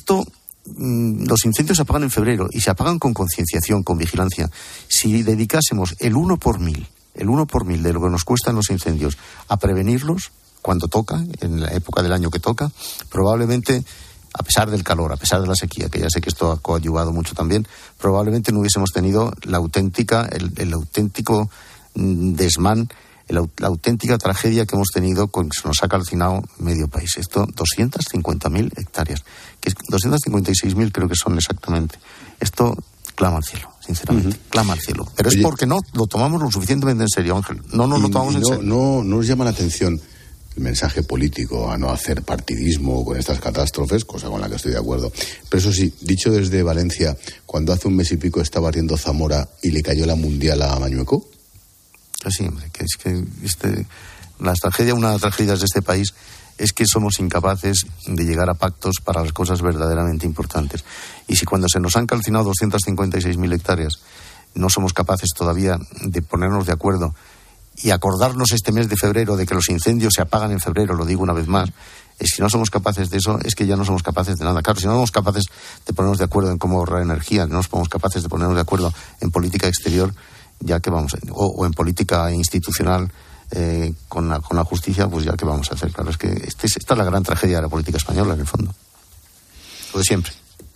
los incendios se apagan en febrero y se apagan con concienciación, con vigilancia. Si dedicásemos el 1 por mil de lo que nos cuestan los incendios a prevenirlos cuando toca, en la época del año que toca, probablemente, a pesar del calor, a pesar de la sequía, que ya sé que esto ha coadyuvado mucho también, probablemente no hubiésemos tenido el auténtico desmán, la auténtica tragedia que hemos tenido con que se nos ha calcinado medio país. Esto, 250.000 hectáreas, que es 256.000 creo que son exactamente. Esto clama al cielo, sinceramente, clama al cielo. Pero es porque no lo tomamos lo suficientemente en serio, Ángel. No nos lo tomamos en serio. No nos llama la atención el mensaje político a no hacer partidismo con estas catástrofes, cosa con la que estoy de acuerdo. Pero eso sí, dicho desde Valencia, cuando hace un mes y pico estaba riendo Zamora y le cayó la mundial a Mañueco. Sí, hombre, que es que una de las tragedias de este país es que somos incapaces de llegar a pactos para las cosas verdaderamente importantes. Y si cuando se nos han calcinado 256.000 hectáreas no somos capaces todavía de ponernos de acuerdo y acordarnos este mes de febrero de que los incendios se apagan en febrero, lo digo una vez más, si no somos capaces de eso, es que ya no somos capaces de nada. Claro, si no somos capaces de ponernos de acuerdo en cómo ahorrar energía, no somos capaces de ponernos de acuerdo en política exterior, ya que vamos, o en política institucional, con la justicia, pues ya que vamos a hacer. Claro, es que esta es la gran tragedia de la política española, en el fondo. Lo de siempre.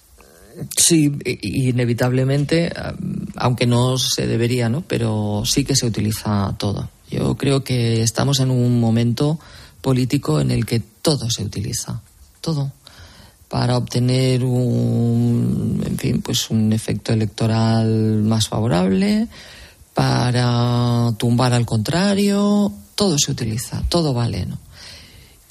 Sí, inevitablemente, aunque no se debería, ¿no? Pero sí que se utiliza todo. Yo creo que estamos en un momento político en el que todo se utiliza, todo, para obtener un efecto electoral más favorable, para tumbar al contrario, todo se utiliza, todo vale, ¿no?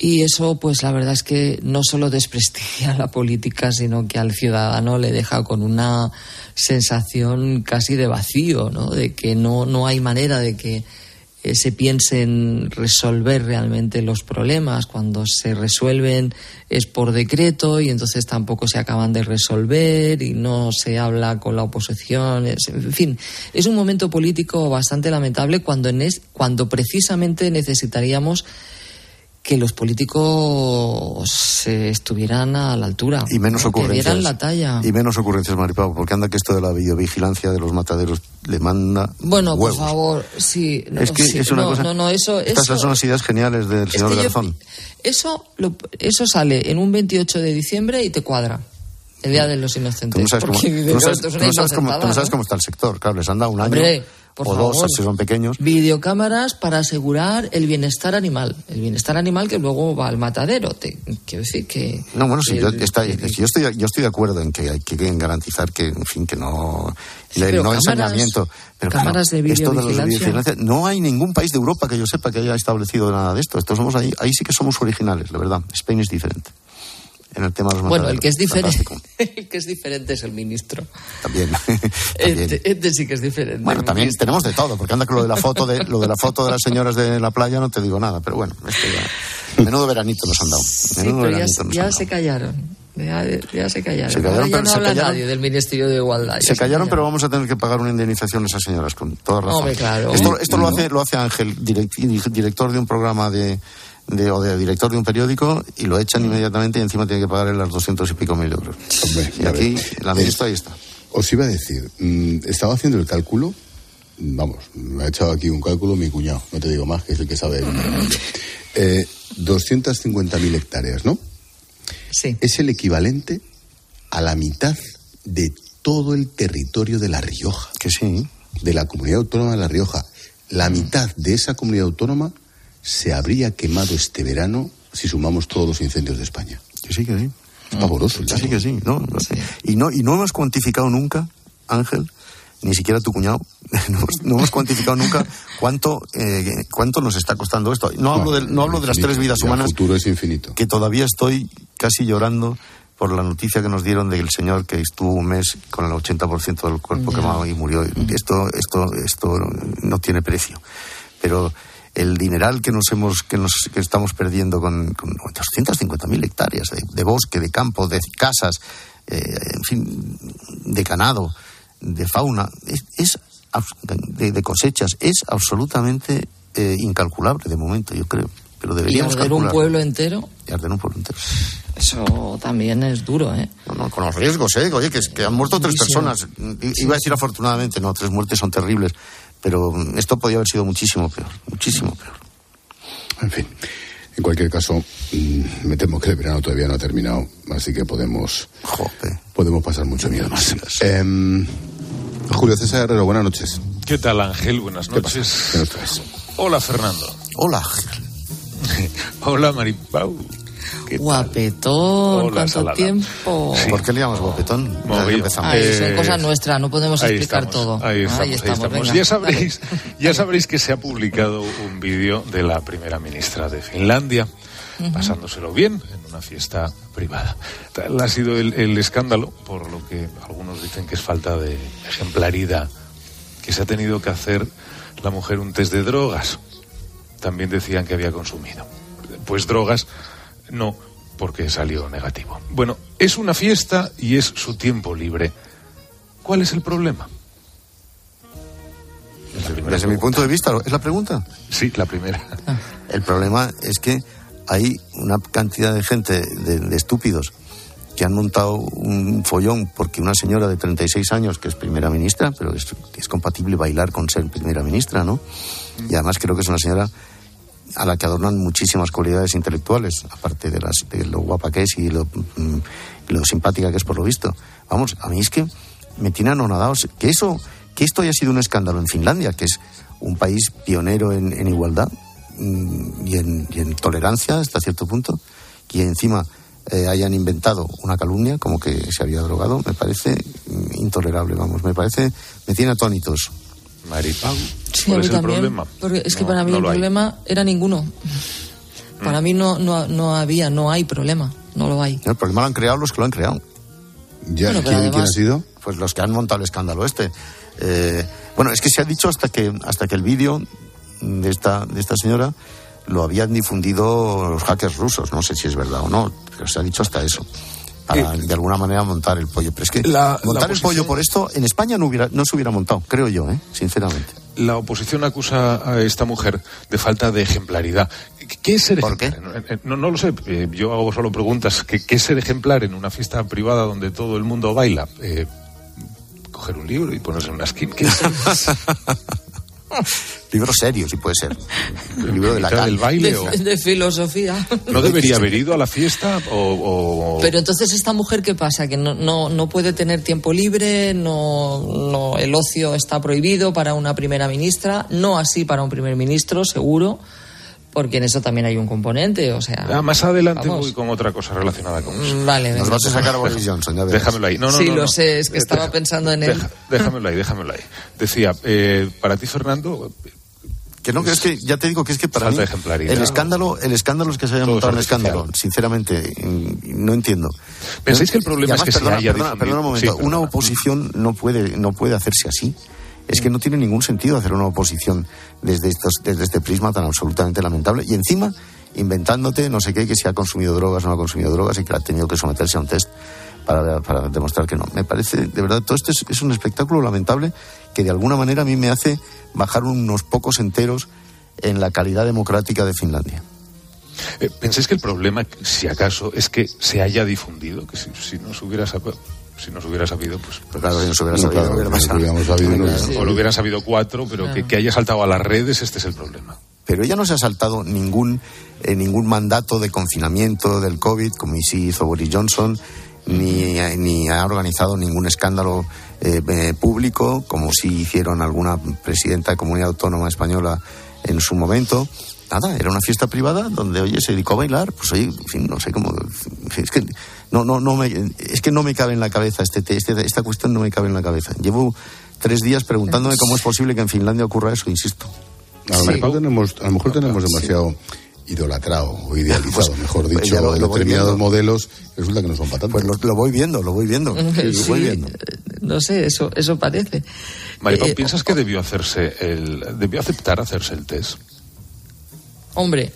Y eso, pues la verdad es que no solo desprestigia la política, sino que al ciudadano le deja con una sensación casi de vacío, ¿no? De que no hay manera de que se piense en resolver realmente los problemas. Cuando se resuelven es por decreto y entonces tampoco se acaban de resolver y no se habla con la oposición. En fin, es un momento político bastante lamentable cuando precisamente necesitaríamos que los políticos estuvieran a la altura. Y menos ocurrencias. Que dieran la talla. Y menos ocurrencias, Maripau, porque anda que esto de la videovigilancia de los mataderos le manda Bueno, huevos. por favor, sí. No, es que sí, es una cosa... Estas son las ideas geniales del señor Garzón. Eso sale en un 28 de diciembre y te cuadra. El Día de los Inocentes. Tú no sabes cómo está el sector. Claro, les han dado un año. Hombre, o favor, 2, si son pequeños. Videocámaras para asegurar el bienestar animal. El bienestar animal que luego va al matadero. Quiero decir que... No, bueno, sí, yo estoy de acuerdo en que hay que garantizar que, en fin, que no... Sí, no ensañamiento. Pero cámaras de videovigilancia. No hay ningún país de Europa que yo sepa que haya establecido nada de esto. Somos ahí sí que somos originales, la verdad. Spain is different. En el tema de los mataderos. Bueno, el que es diferente es el ministro. También. Este sí que es diferente. Bueno, también tenemos de todo, porque anda que lo de la foto de las señoras de la playa no te digo nada, pero bueno, menudo veranito nos han dado. Ya se callaron. Ya se callaron. Ahora ya no habla nadie del Ministerio de Igualdad. Se callaron, pero vamos a tener que pagar una indemnización a esas señoras, con toda razón. Hombre, claro. Esto lo hace Ángel, director de un programa de director de un periódico, y lo echan inmediatamente y encima tiene que pagarle las 200 y pico mil euros. Hombre, y aquí la ministra ahí está. Os iba a decir, estaba haciendo el cálculo, me ha echado aquí un cálculo mi cuñado, no te digo más, que es el que sabe. 250.000 hectáreas, ¿no? Sí. Es el equivalente a la mitad de todo el territorio de La Rioja. Que sí. De la comunidad autónoma de La Rioja. La mitad de esa comunidad autónoma se habría quemado este verano si sumamos todos los incendios de España. Que sí. Es pavoroso. Que sí. Y no hemos cuantificado nunca, Ángel, ni siquiera tu cuñado, no hemos cuantificado nunca cuánto nos está costando esto. No hablo de las 3 vidas humanas. El futuro es infinito. Que todavía estoy casi llorando por la noticia que nos dieron del señor que estuvo un mes con el 80% del cuerpo quemado y murió. Esto no tiene precio. Pero el dineral que estamos perdiendo con 250.000 hectáreas de bosque, de campo, de casas, en fin, de ganado, de fauna, de cosechas, es absolutamente incalculable de momento, yo creo. Pero deberíamos arder un pueblo entero. Eso también es duro, ¿eh? No, con los riesgos, ¿eh? Oye, que han muerto 3 personas. Iba a decir afortunadamente, 3 muertes son terribles. Pero esto podía haber sido muchísimo peor. En fin, en cualquier caso, me temo que el verano todavía no ha terminado, así que podemos pasar mucho miedo más. Julio César Herrero, buenas noches. ¿Qué tal, Ángel? Buenas noches. ¿Qué nos traes? Hola, Fernando. Hola, Ángel. Hola, Maripau. Guapetón, ¿cuánto tiempo? Sí. ¿Por qué le llamamos guapetón? Son cosas nuestras, no podemos explicar todo. Ahí estamos. Ya sabréis que se ha publicado un vídeo de la primera ministra de Finlandia, pasándoselo bien en una fiesta privada. Tal ha sido el escándalo, por lo que algunos dicen que es falta de ejemplaridad, que se ha tenido que hacer la mujer un test de drogas. También decían que había consumido. Pues drogas no, porque salió negativo. Bueno, es una fiesta y es su tiempo libre. ¿Cuál es el problema? Desde mi punto de vista, ¿es la pregunta? Sí, la primera. El problema es que hay una cantidad de gente, de estúpidos, que han montado un follón porque una señora de 36 años, que es primera ministra, pero es compatible bailar con ser primera ministra, ¿no? Y además creo que es una señora a la que adornan muchísimas cualidades intelectuales, aparte de lo guapa que es y lo simpática que es por lo visto. Vamos, a mí es que me tiene anonadado que esto haya sido un escándalo en Finlandia, que es un país pionero en igualdad y en tolerancia hasta cierto punto, y encima hayan inventado una calumnia como que se había drogado. Me parece intolerable, me tiene atónitos. Maripau, sí, ¿cuál es el problema? Porque es que para mí el problema era ninguno. Para mí no hay problema, no lo hay. El problema lo han creado los que lo han creado. Ya, bueno, ¿quién ha sido? Pues los que han montado el escándalo este. Bueno, es que se ha dicho hasta que el vídeo de esta señora lo habían difundido los hackers rusos. No sé si es verdad o no, pero se ha dicho hasta eso. Para de alguna manera montar el pollo. Pero es que montar el pollo por esto en España no se hubiera montado, creo yo, sinceramente. La oposición acusa a esta mujer de falta de ejemplaridad. ¿Qué es ser ejemplar? ¿Por qué? No lo sé, yo hago solo preguntas. ¿Qué es ser ejemplar en una fiesta privada donde todo el mundo baila? Coger un libro y ponerse en una esquina. ¿Qué es? Libros serios, si puede ser. El libro de la calle. ¿Del baile de filosofía. ¿No debería haber ido a la fiesta? Pero entonces, ¿esta mujer qué pasa? ¿Que no puede tener tiempo libre? No, el ocio está prohibido para una primera ministra? No así para un primer ministro, seguro. Porque en eso también hay un componente, o sea... más adelante voy con otra cosa relacionada con eso. Vale, nos vas a sacar a Boris Johnson, ya verás. Déjamelo ahí. Lo sé, es que estaba pensando en él. Déjamelo ahí. Decía, para ti, Fernando... Que no, que es que, ya te digo que es que para mí el escándalo es que se haya montado un escándalo, sinceramente, no entiendo. ¿Pensáis que el problema es que se haya difundido? Perdona un momento, una oposición no puede hacerse así. Es que no tiene ningún sentido hacer una oposición desde este prisma tan absolutamente lamentable. Y encima, inventándote no sé qué, que si ha consumido drogas o no ha consumido drogas y que ha tenido que someterse a un test para demostrar que no. Me parece, de verdad, todo esto es un espectáculo lamentable que de alguna manera a mí me hace bajar unos pocos enteros en la calidad democrática de Finlandia. ¿Pensáis que el problema, si acaso, es que se haya difundido? Que si no se hubiera sabido... pues claro, si no se hubiera sabido, o lo hubieran sabido 4, pero que haya saltado a las redes, este es el problema. Pero ella no se ha saltado ningún mandato de confinamiento del COVID, como sí hizo Boris Johnson, ni ha organizado ningún escándalo público, como sí hicieron alguna presidenta de comunidad autónoma española en su momento. Nada, era una fiesta privada donde, oye, se dedicó a bailar. Pues oye, en fin, no sé cómo... Es que no me cabe en la cabeza esta cuestión, no me cabe en la cabeza. Llevo 3 días preguntándome cómo es posible que en Finlandia ocurra eso, insisto. A lo mejor tenemos demasiado idolatrado o idealizado, mejor dicho, determinados modelos, resulta que no son para tanto. Pues lo voy viendo. No sé, eso parece. Maripau, ¿piensas que debió aceptar hacerse el test? Hombre,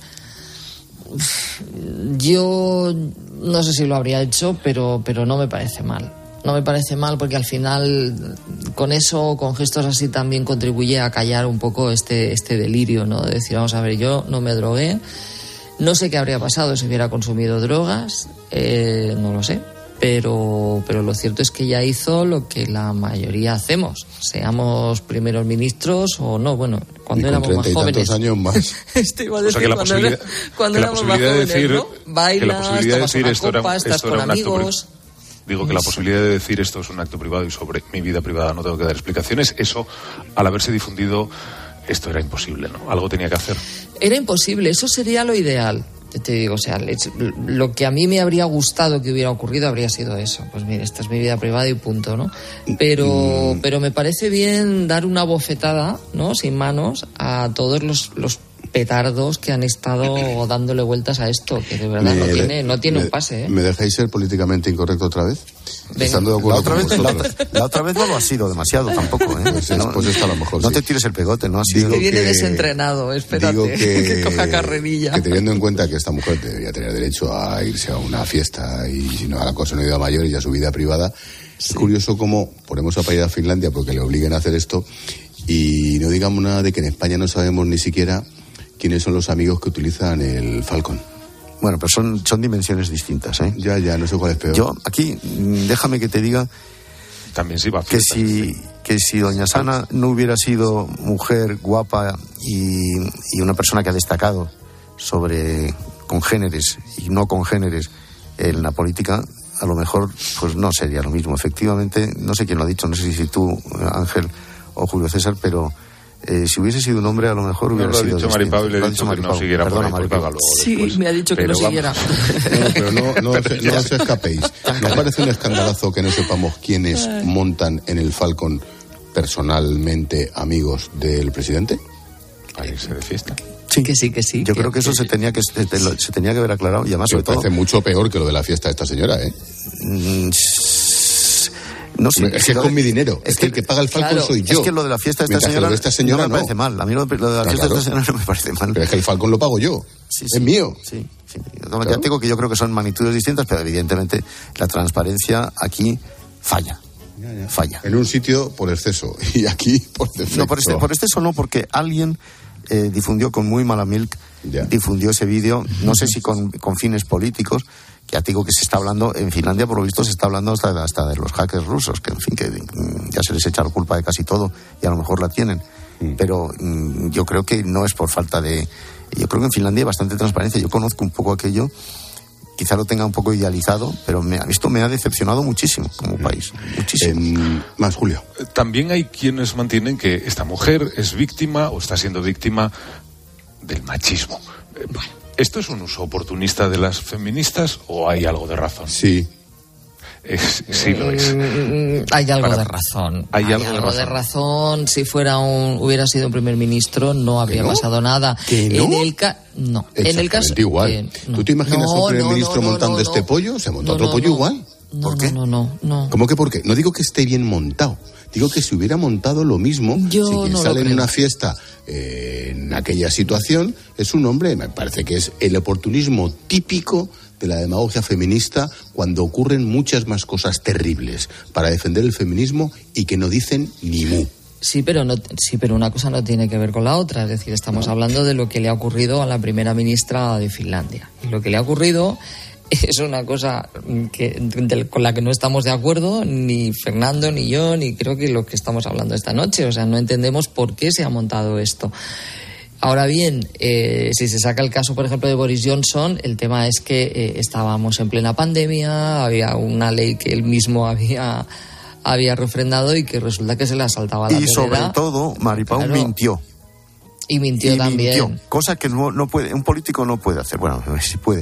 yo no sé si lo habría hecho, pero no me parece mal. No me parece mal porque al final con eso, con gestos así, también contribuye a callar un poco este delirio, ¿no? De decir, vamos a ver, yo no me drogué, no sé qué habría pasado si hubiera consumido drogas, no lo sé. Pero lo cierto es que ya hizo lo que la mayoría hacemos, seamos primeros ministros o no. Bueno, cuando éramos más jóvenes. Años más. Esto iba a decir, cuando éramos más jóvenes, ¿no? Bailas, tomas una copa, estás con amigos. Digo que la posibilidad de decir esto es un acto privado y sobre mi vida privada no tengo que dar explicaciones, eso, al haberse difundido, esto era imposible, ¿no? Algo tenía que hacer. Era imposible, eso sería lo ideal. Te digo, o sea, lo que a mí me habría gustado que hubiera ocurrido habría sido eso. Pues mire, esta es mi vida privada y punto, ¿no? Pero me parece bien dar una bofetada, ¿no? Sin manos, a todos los petardos que han estado dándole vueltas a esto, que de verdad no tiene un pase, ¿eh? ¿Me dejáis ser políticamente incorrecto otra vez? Estando de acuerdo la otra vez no lo ha sido demasiado tampoco, ¿eh? Pues está a lo mejor. No te tires el pegote, ¿no? Ha sido que viene desentrenado, espérate, que coja carrerilla. Que teniendo en cuenta que esta mujer debería tener derecho a irse a una fiesta y si no a la cosa no iba mayor y a su vida privada, sí. Es curioso cómo ponemos a país a Finlandia porque le obliguen a hacer esto y no digamos nada de que en España no sabemos ni siquiera quiénes son los amigos que utilizan el Falcon. Bueno, pero son dimensiones distintas, ¿eh? Ya, no sé cuál es peor. Yo, aquí, déjame que te diga también sí va que si doña Sana no hubiera sido mujer guapa y una persona que ha destacado sobre congéneres y no congéneres en la política, a lo mejor pues no sería lo mismo. Efectivamente, no sé quién lo ha dicho, no sé si tú, Ángel, o Julio César, pero si hubiese sido un hombre a lo mejor hubiera sido... Lo ha dicho Maripau y le he dicho que no siguiera por ahí, porque haga luego sí, después. Me ha dicho que pero no siguiera. Pero no os escapéis. ¿No parece un escandalazo que no sepamos quiénes montan en el Falcon personalmente amigos del presidente? para irse de fiesta. Sí, que sí. Yo creo que eso se tenía que haber aclarado, y además sobre todo... Me parece mucho peor que lo de la fiesta de esta señora, ¿eh? No sé, es que es con mi dinero. Es que el que paga el Falcon soy yo. Es que lo de la fiesta de esta señora, no me parece mal. A mí lo de la fiesta de esta señora no me parece mal. Pero es que el Falcon lo pago yo. Es mío. Sí. Ya digo que yo creo que son magnitudes distintas, pero evidentemente la transparencia aquí falla. Falla. En un sitio por exceso y aquí por defecto. No, por exceso no, porque alguien difundió con muy mala milk, difundió ese vídeo, no sé si con fines políticos. Ya te digo que se está hablando, en Finlandia por lo visto se está hablando hasta de los hackers rusos, que en fin, que ya se les echa la culpa de casi todo y a lo mejor la tienen. Pero yo creo que no es por falta de... Yo creo que en Finlandia hay bastante transparencia. Yo conozco un poco aquello, quizá lo tenga un poco idealizado, pero esto me ha decepcionado muchísimo como país. Muchísimo. Más, Julio. También hay quienes mantienen que esta mujer es víctima o está siendo víctima del machismo. ¿Esto es un uso oportunista de las feministas o hay algo de razón? Sí. Sí lo es. Hay algo de razón. Hay algo de razón. Si hubiera sido un primer ministro, no habría pasado nada. ¿Que no? No. En el caso igual. ¿Tú te imaginas a un primer ministro montando este pollo? ¿Se monta otro pollo igual? ¿Por qué? No. ¿Cómo que por qué? No digo que esté bien montado. Digo que si hubiera montado lo mismo, si quien sale en una fiesta en aquella situación es un hombre, me parece que es el oportunismo típico de la demagogia feminista cuando ocurren muchas más cosas terribles para defender el feminismo y que no dicen ni mu. Sí, pero una cosa no tiene que ver con la otra. Es decir, estamos hablando de lo que le ha ocurrido a la primera ministra de Finlandia. Y lo que le ha ocurrido es una cosa con la que no estamos de acuerdo, ni Fernando, ni yo, ni creo que lo que estamos hablando esta noche. O sea, no entendemos por qué se ha montado esto. Ahora bien, si se saca el caso, por ejemplo, de Boris Johnson, el tema es que estábamos en plena pandemia, había una ley que él mismo había refrendado y que resulta que se le saltaba la torera. Y sobre todo, Maripau mintió. Y mintió también. Cosa que no puede, un político no puede hacer. Bueno, sí puede.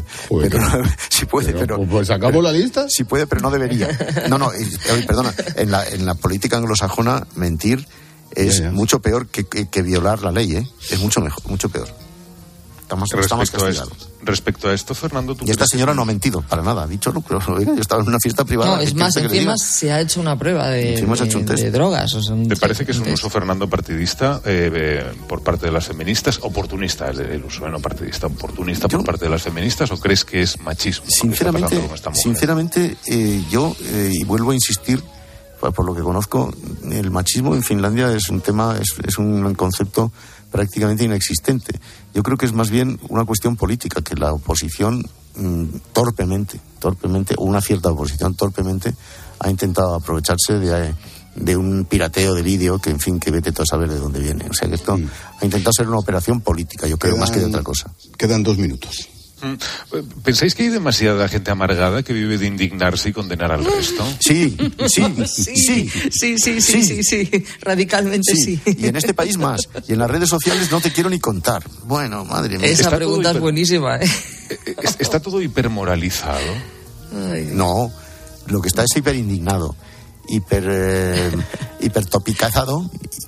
Pero pues acabó la lista. Sí puede, pero no debería. Perdona, en la política anglosajona mentir es mucho peor que violar la ley, ¿eh? Es mucho peor. Estamos castigados. Respecto a esto, Fernando, ¿tú y esta señora no ha mentido para nada, ha dicho no, pero yo estaba en una fiesta privada. No, es más, encima se ha hecho una prueba de drogas. ¿Te parece que es un uso, Fernando, partidista por parte de las feministas? Oportunista es el uso, no partidista, oportunista por parte de las feministas, ¿o crees que es machismo? Sinceramente, yo y vuelvo a insistir, por lo que conozco, el machismo en Finlandia es un tema, es un concepto prácticamente inexistente. Yo creo que es más bien una cuestión política, que la oposición torpemente, o una cierta oposición torpemente, ha intentado aprovecharse de un pirateo de vídeo que, en fin, que vete tú a saber de dónde viene. O sea que esto ha intentado ser una operación política, yo creo, más que de otra cosa. Quedan 2 minutos. ¿Pensáis que hay demasiada gente amargada que vive de indignarse y condenar al resto? Sí. Radicalmente sí. Y en este país más. Y en las redes sociales no te quiero ni contar. Bueno, madre mía. Esa pregunta es buenísima, ¿eh? ¿Está todo hipermoralizado? No, lo que está es hiperindignado. Hipertopicizado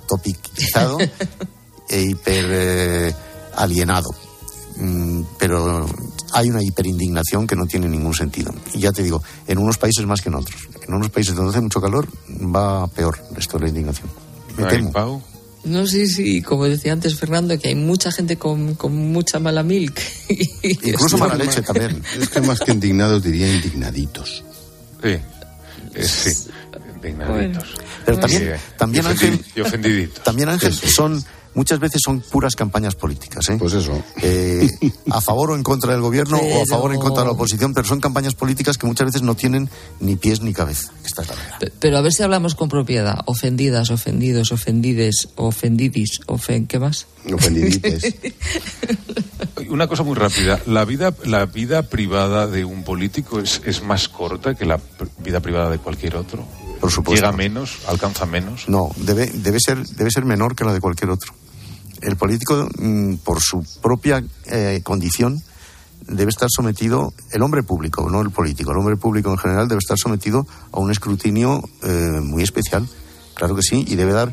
e hiper alienado. Pero hay una hiperindignación que no tiene ningún sentido. Y ya te digo, en unos países más que en otros. En unos países donde hace mucho calor va peor esto de la indignación. Me temo. No, sí, como decía antes Fernando, que hay mucha gente con mucha mala milk. Incluso mala leche también. Es que más que indignados diría indignaditos. Sí, indignaditos. Pero también Ángel, y ofendiditos. También Ángel, muchas veces son puras campañas políticas, ¿eh? Pues eso. A favor o en contra del gobierno o a favor o en contra de la oposición, pero son campañas políticas que muchas veces no tienen ni pies ni cabeza. Esta es la verdad. Pero a ver si hablamos con propiedad. Ofendidas, ofendidos, ofendides, ofendidis, ¿qué más? Ofendidites. Una cosa muy rápida. ¿La vida privada de un político es más corta que la vida privada de cualquier otro? Por supuesto. ¿Llega menos? ¿Alcanza menos? No, debe ser menor que la de cualquier otro. El político, por su propia condición, debe estar sometido, el hombre público, no el político, el hombre público en general debe estar sometido a un escrutinio muy especial, claro que sí, y debe dar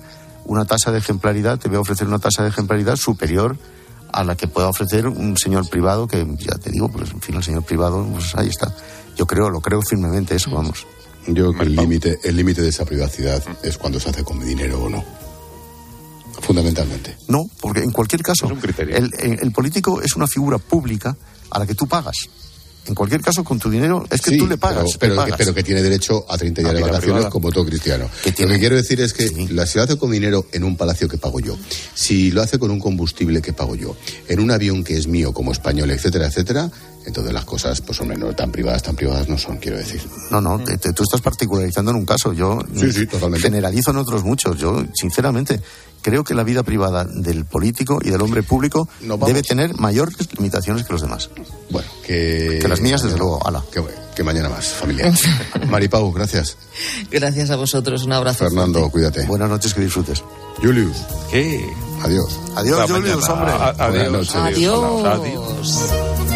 una tasa de ejemplaridad, te voy a ofrecer una tasa de ejemplaridad superior a la que pueda ofrecer un señor privado, que ya te digo, pues en fin, el señor privado, pues ahí está. Lo creo creo eso, vamos. Yo creo que el límite de esa privacidad es cuando se hace con dinero o no. Fundamentalmente. No, porque en cualquier caso, es un criterio. El político es una figura pública a la que tú pagas. En cualquier caso, con tu dinero, es que sí, tú le pagas. Pero que tiene derecho a 30 días de vacaciones privada, como todo cristiano. Lo que quiero decir es que si lo hace con dinero en un palacio que pago yo, si lo hace con un combustible que pago yo, en un avión que es mío como español, etcétera, etcétera, entonces las cosas, pues hombre, no tan privadas no son, quiero decir. No, tú estás particularizando en un caso. Yo sí, totalmente. Generalizo en otros muchos. Yo, sinceramente, creo que la vida privada del político y del hombre público debe tener mayores limitaciones que los demás. Bueno, que las mías, desde luego. Ala. Que mañana más, familia. Maripau, gracias. Gracias a vosotros, un abrazo. Fernando, fuerte. Cuídate. Buenas noches, que disfrutes. Julius. ¿Qué? Adiós. Adiós, Julius, hombre. Adiós. Adiós.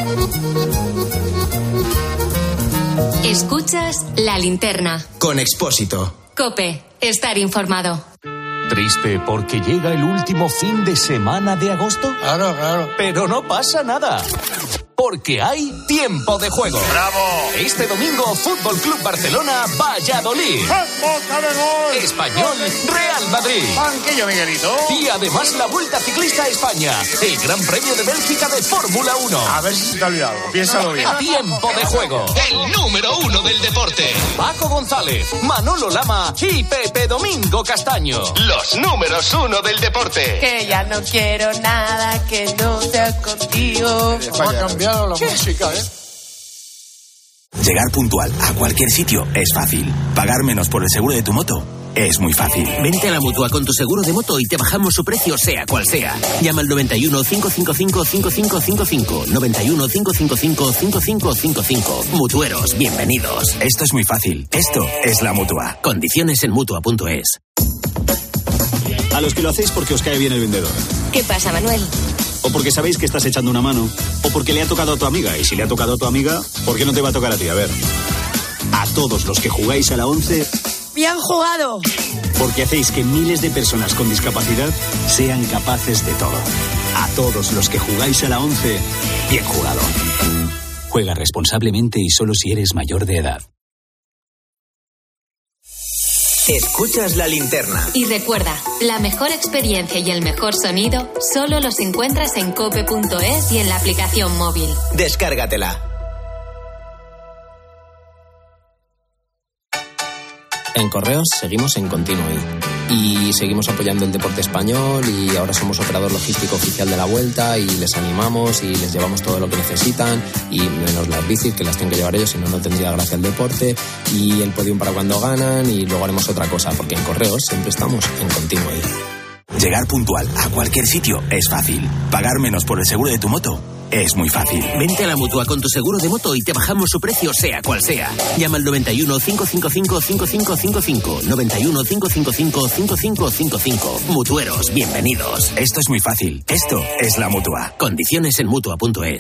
Escuchas La Linterna. Con Expósito. COPE. Estar informado. ¿Triste porque llega el último fin de semana de agosto? Claro. Pero no pasa nada. Porque hay tiempo de juego. ¡Bravo! Este domingo, Fútbol Club Barcelona, Valladolid. ¡Boca de gol! Español, Real Madrid. Banquillo, Miguelito. Y además la Vuelta Ciclista a España. El Gran Premio de Bélgica de Fórmula 1. A ver si se te ha olvidado algo. Piénsalo bien. Tiempo de juego. El número 1 del deporte. Paco González, Manolo Lama y Pepe Domingo Castaño. Los números 1 del deporte. Que ya no quiero nada que no sea contigo. Va a cambiar la música, Llegar puntual a cualquier sitio es fácil. Pagar menos por el seguro de tu moto es muy fácil. Vente a la Mutua con tu seguro de moto y te bajamos su precio sea cual sea. Llama al 91 555 5555. 91 555 5555. Mutueros, bienvenidos. Esto es muy fácil. Esto es la Mutua. Condiciones en Mutua.es. A los que lo hacéis porque os cae bien el vendedor. ¿Qué pasa, Manuel? O porque sabéis que estás echando una mano. O porque le ha tocado a tu amiga. Y si le ha tocado a tu amiga, ¿por qué no te va a tocar a ti? A ver. A todos los que jugáis a la 11... ¡Bien jugado! Porque hacéis que miles de personas con discapacidad sean capaces de todo. A todos los que jugáis a la 11, bien jugado. Juega responsablemente y solo si eres mayor de edad. Escuchas La Linterna. Y recuerda, la mejor experiencia y el mejor sonido solo los encuentras en cope.es y en la aplicación móvil. Descárgatela. En Correos seguimos en Continuo y seguimos apoyando el deporte español y ahora somos operador logístico oficial de la Vuelta y les animamos y les llevamos todo lo que necesitan y menos las bicis que las tienen que llevar ellos, si no, no tendría gracia el deporte, y el podium para cuando ganan, y luego haremos otra cosa porque en Correos siempre estamos en Continuo. Llegar puntual a cualquier sitio es fácil. Pagar menos por el seguro de tu moto es muy fácil. Vente a la Mutua con tu seguro de moto y te bajamos su precio sea cual sea. Llama al 91 555 5555. 91 555 5555. Mutueros, bienvenidos. Esto es muy fácil. Esto es la Mutua. Condiciones en Mutua.es.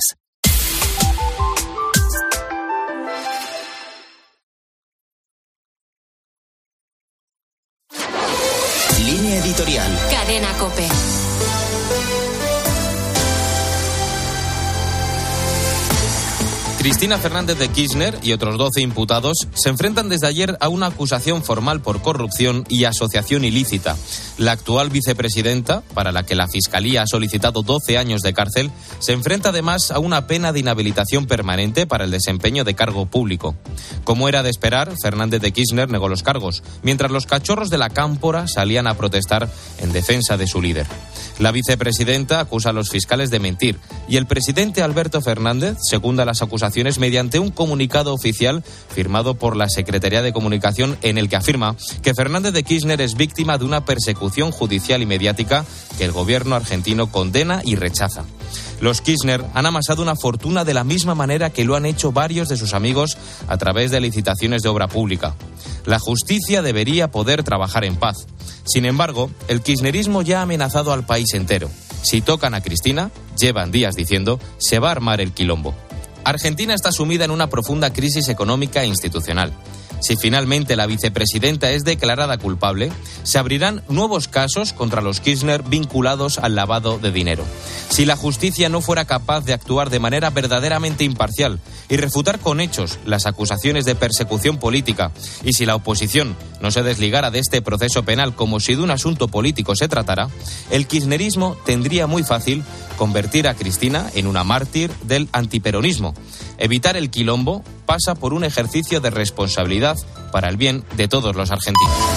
Línea editorial. Cadena COPE. Cristina Fernández de Kirchner y otros 12 imputados se enfrentan desde ayer a una acusación formal por corrupción y asociación ilícita. La actual vicepresidenta, para la que la Fiscalía ha solicitado 12 años de cárcel, se enfrenta además a una pena de inhabilitación permanente para el desempeño de cargo público. Como era de esperar, Fernández de Kirchner negó los cargos, mientras los cachorros de la Cámpora salían a protestar en defensa de su líder. La vicepresidenta acusa a los fiscales de mentir y el presidente Alberto Fernández secunda las acusaciones mediante un comunicado oficial firmado por la Secretaría de Comunicación en el que afirma que Fernández de Kirchner es víctima de una persecución judicial y mediática que el gobierno argentino condena y rechaza. Los Kirchner han amasado una fortuna de la misma manera que lo han hecho varios de sus amigos a través de licitaciones de obra pública. La justicia debería poder trabajar en paz. Sin embargo, el kirchnerismo ya ha amenazado al país entero. Si tocan a Cristina, llevan días diciendo, se va a armar el quilombo. Argentina está sumida en una profunda crisis económica e institucional. Si finalmente la vicepresidenta es declarada culpable, se abrirán nuevos casos contra los Kirchner vinculados al lavado de dinero. Si la justicia no fuera capaz de actuar de manera verdaderamente imparcial y refutar con hechos las acusaciones de persecución política, y si la oposición no se desligara de este proceso penal como si de un asunto político se tratara, el kirchnerismo tendría muy fácil convertir a Cristina en una mártir del antiperonismo. Evitar el quilombo pasa por un ejercicio de responsabilidad para el bien de todos los argentinos.